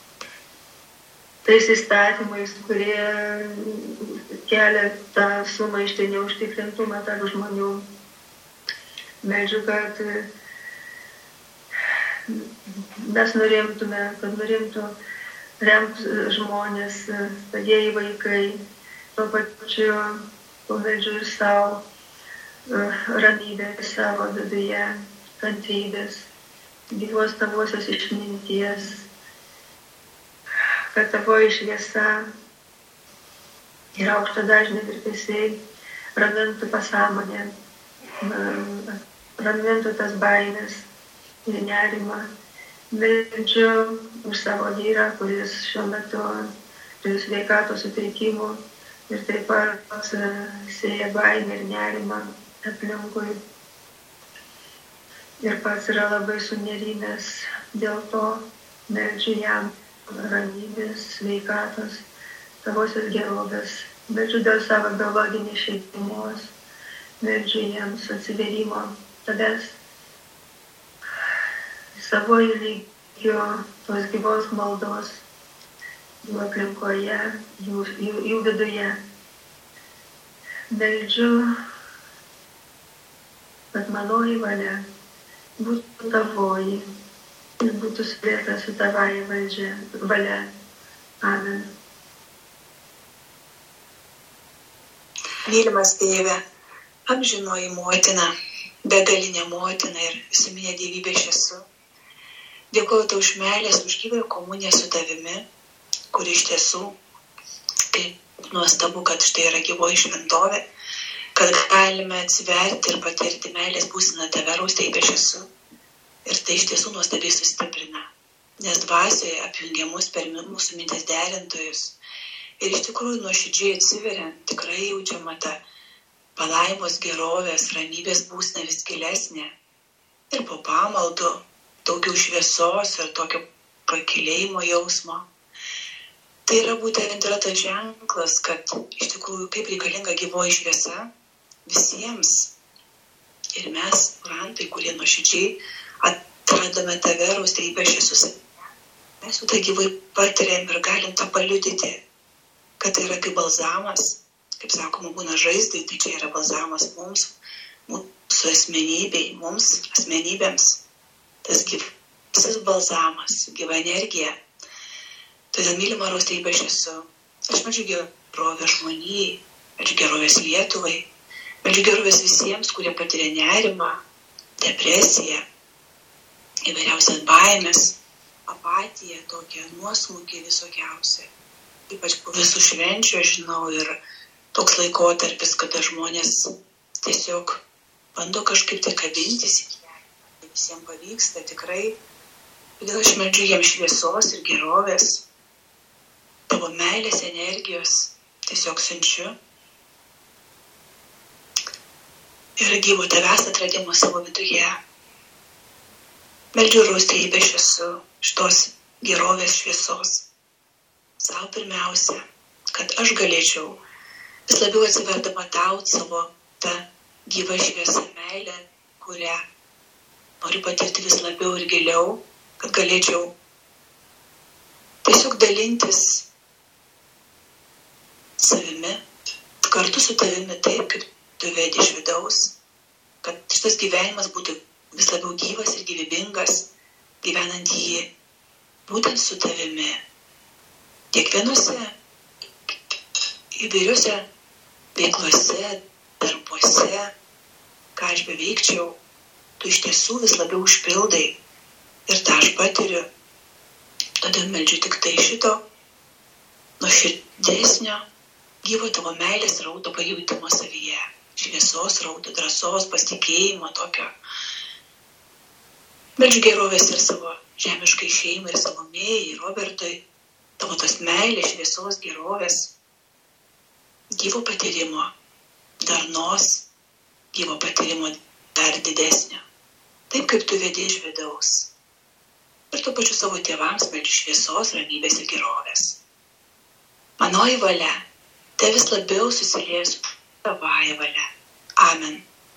tais įstatymais, kurie kelia tą sumaištį, neužtikrintumą tarp žmonių. Meldžiu, kad mes norėtume, kad norėtų remti žmonės, padėjai vaikai, tuo pačiu pameldžiu ir savo ramybę, savo viduje, kantrybės, gyvos tavosios išminties, kad tavoji šviesa ir aukšto dažnio virpesiai ramintų pasąmonę, ramintų tas baimės ir nerimą. Meldžiu už savo vyrą, kuris šiuo metu turi sveikatos sutrikimų ir taip pat sėja baimę ir nerimą aplinkui. Ir pats yra labai sunerimęs, dėl to meldžiu jam ramybės, sveikatos, tavosios gerovės. Meldžiu dėl savo biologinės šeimos, meldžiu jiems atsiverimo tavęs, savoji lygio tos gyvos maldos jų aplinkoje, jų, jų, jų viduje. Meldžiu, kad manoji valia būtų tavoji ir būtų sudėta su tavąja valdžia, valia, Amen. Mylimas Tėve, amžinoji motina, begalinė motina ir visuminė dievybė aš esu. Dėkuoju tau už meilės, už gyvąją komuniją su tavimi, kuri iš tiesų, kaip nuostabu, kad štai yra gyvoji šventovė, kad galime atsiverti ir patirti meilės būseną taveraus, taip aš esu. Ir tai iš tiesų nuostabiai sustiprina, nes dvasioje apjungia mus per mūsų mintis derintojus. Ir iš tikrųjų nuoširdžiai atsiveriant, tikrai jaučiama ta palaimos, gerovės, ramybės būsena vis gilesnė. Ir po pamaldų daugiau šviesos ir tokio pakilėjimo jausmo. Tai yra būtent yra tas ženklas, kad iš tikrųjų kaip reikalinga gyvoji šviesa visiems. Ir mes, orantai, kurie nuoširdžiai atradome taverus, tai aš esu savimi. Mes jau tai gyvai patiriam ir galim tą paliudyti, kad tai yra kaip balzamas, kaip sakoma, būna žaizdai, tai čia yra balzamas mums, mūsų asmenybei, mums, asmenybėms. Tas gyvasis balzamas, gyva energija. Todėl mylima rostybė aš esu. Aš meldžiu gerovės žmonijai, meldžiu gerovės Lietuvai, meldžiu gerovės visiems, kurie patiria nerimą, depresiją, įvairiausias baimės, apatiją, tokią nuosmukį visokiausią. Ypač po visų švenčių, aš žinau, ir toks laikotarpis, kada žmonės tiesiog bando kažkaip tai kabintis, visiems pavyksta tikrai. Todėl aš meldžiu jiems šviesos ir gerovės, tavo meilės energijos tiesiog siunčiu. Ir gyvo tavęs atradimo savo viduje. Meldžiu rūstybę aš esu šitos gerovės šviesos. Sau pirmiausia, kad aš galėčiau vis labiau atsiverdama tau savo tą gyvą šviesą meilę, kurią noriu patirti vis labiau ir giliau, kad galėčiau tiesiog dalintis savimi, kartu su tavimi taip, kaip tu vedi iš vidaus, kad šitas gyvenimas būtų vis labiau gyvas ir gyvybingas, gyvenant jį būtent su tavimi. Kiekvienose įvairiuose veiklose, darbuose, ką aš beveikčiau, tu iš tiesų vis labiau užpildai ir tą aš patiriu. Todėl meldžiu tik tai šito nuoširdesnio, gyvo tavo meilės raudo pajutimo savyje, šviesos raudo, drąsos, pasitikėjimo tokio. Meldžiu gerovės ir savo žemiškai šeimai, ir savo mėjai, Robertui, tavo tos meilės, šviesos, gerovės, gyvo patyrimo, darnos, gyvo patyrimo dar didesnio. Taip, kaip tu vedi iš vidaus. Ir tuo pačiu savo tėvams meldžiu šviesos, ramybės ir gerovės. Manoji valia, tai vis labiau susilieja su tavąja valia. Amen.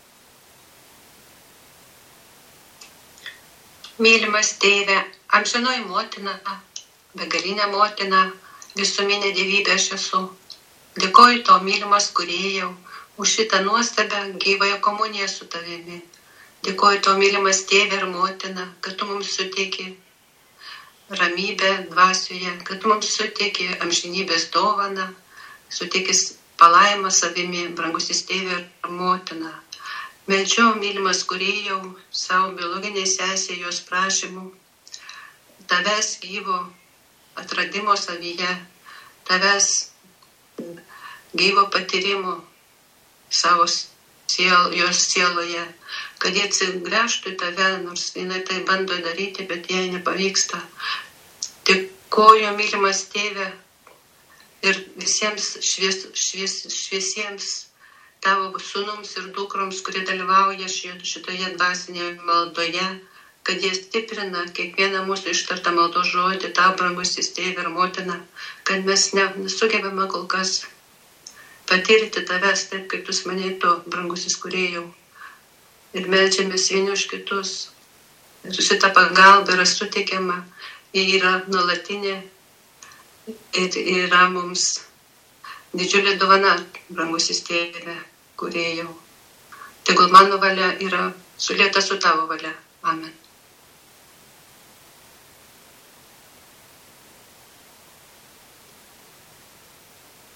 Mylimas Tėve, amžinoji motina, begalinė motina, visuminė dievybė aš esu. Dėkoju tau, mylimas Kūrėjau, už šitą nuostabią gyvąją komuniją su tavimi. Dėkoju tau, mylimas Tėve ir motina, kad tu mums suteiki ramybę dvasioje, kad tu mums suteiki amžinybės dovaną, suteiki palaimą savimi, brangusis Tėve ir motina. Meldžiu, mylimas Kūrėjau, savo biologiniai sesė jos prašymų, tavęs gyvo atradimo savyje, tavęs gyvo patyrimo savo siel, jos sieloje, kad jie atsigręžtų į tave, nors jinai tai bando daryti, bet jai nepavyksta. Dėkoju, mylimas Tėve, ir visiems švies, švies, šviesiems tavo sūnums ir dukroms, kurie dalyvauja šitoje dvasinėje maldoje, kad jie stiprina kiekvieną mūsų ištartą maldos žodį, tau, brangusis Tėve ir motina, kad mes ne, nesugebame kol kas patirti tavęs taip, kaip tu manėtų, brangusis Kūrėjau. Ir meldžiamės vieni už kitus. Ir šita pagalba yra suteikiama, jie yra nuolatinė ir yra mums didžiulė dovana, brangusis Tėve Kūrėjau. Tegul mano valia yra sulieta su tavo valia. Amen.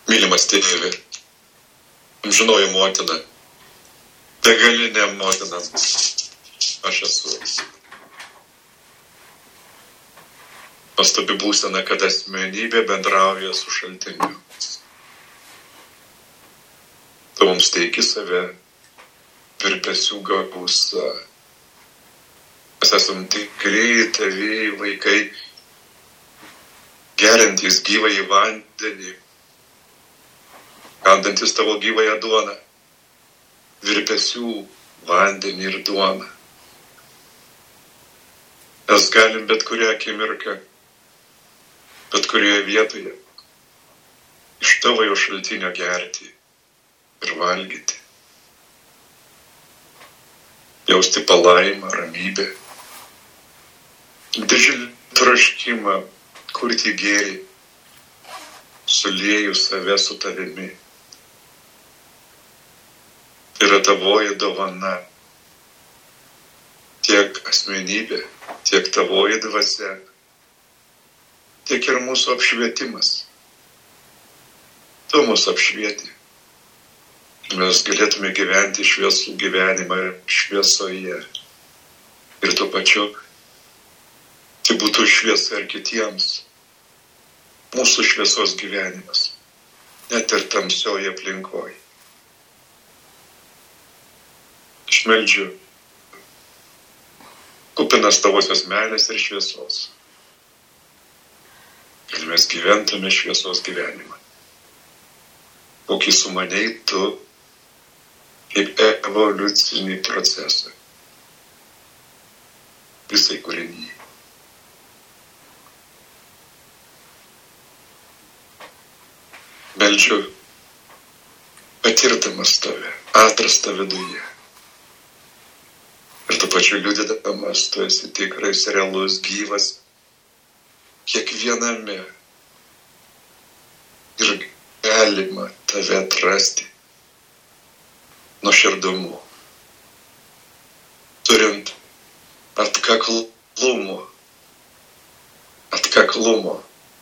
Mylimas tėve, amžinoji motina, begalinė motina, aš esu. Pastabi būsena, kad asmenybė bendrauja su šaltiniu. Tu mums teiki save virpesių gausa. Mes esam tikrai tavėjai vaikai, geriantys gyvąjį vandenį, kandantis tavo gyvąją duoną, virpesių vandenį ir duoną. Mes galim bet kurią akimirką, bet kurioje vietoje iš tavo jo šaltinio gerti ir valgyti. Jausti palaimą, ramybę, didžiulį troškimą kurti gėrį, sulieju save su tavimi. Tai yra tavoji dovana, tiek asmenybė, tiek tavoji dvasia, tiek ir mūsų apšvietimas. Tu mūsų apšvieti. Mes galėtume gyventi šviesų gyvenimą šviesoje. Ir tuo pačiu, tai būtų šviesa ir kitiems. Mūsų šviesos gyvenimas, net ir tamsioje aplinkoje. Aš meldžiu, kupinas tavosios meilės ir šviesos, kad mes gyventume šviesos gyvenimą, kokį sumanei tu kaip evoliucinį procesą visai kūrinyje. Meldžiu, patirdamas tave, atrastą viduje. Ir tuo pačiu liudydamas, tu esi tikrais, realus, gyvas kiekviename. Ir galima tave atrasti nuoširdumu, turint atkaklumo, atkaklumo,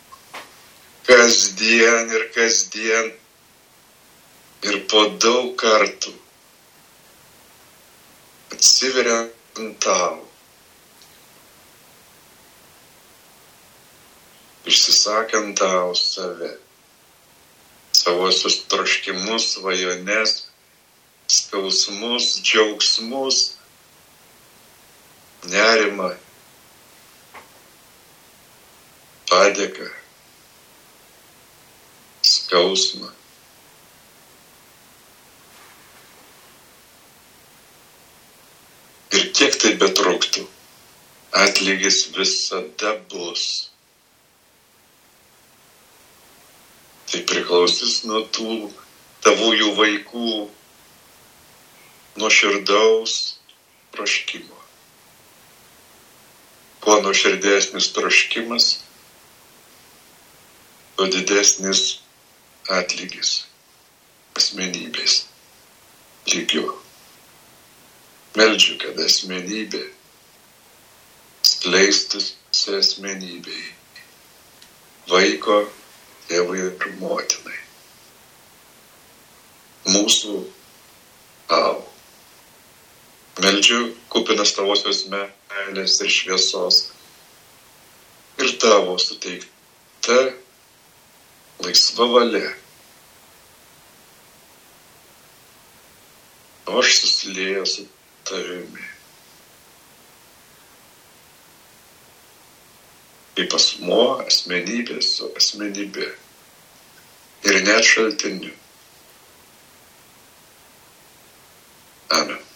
kasdien ir kasdien ir po daug kartų atsiveriant tau, išsisakant tau save, savosius troškimus, svajones, skausmus, džiaugsmus, nerimą, padėką, skausmą. Ir kiek tai betruktų, atlygis visada bus. Tai priklausys nuo tų tavųjų vaikų nuoširdaus troškimo. Kuo nuoširdesnis troškimas, tuo didesnis atlygis asmenybės lygiu. Meldžiu, kad asmenybė skleistųsi asmenybei, vaiko, tėvui ir motinai. Mūsų au. Meldžiu, kupinas tavosios meilės ir šviesos ir tavo suteikta laisva valia. O aš susilieju su tavimi. Kaip asmuo, asmenybė su asmenybė ir net šaltiniu. Amen.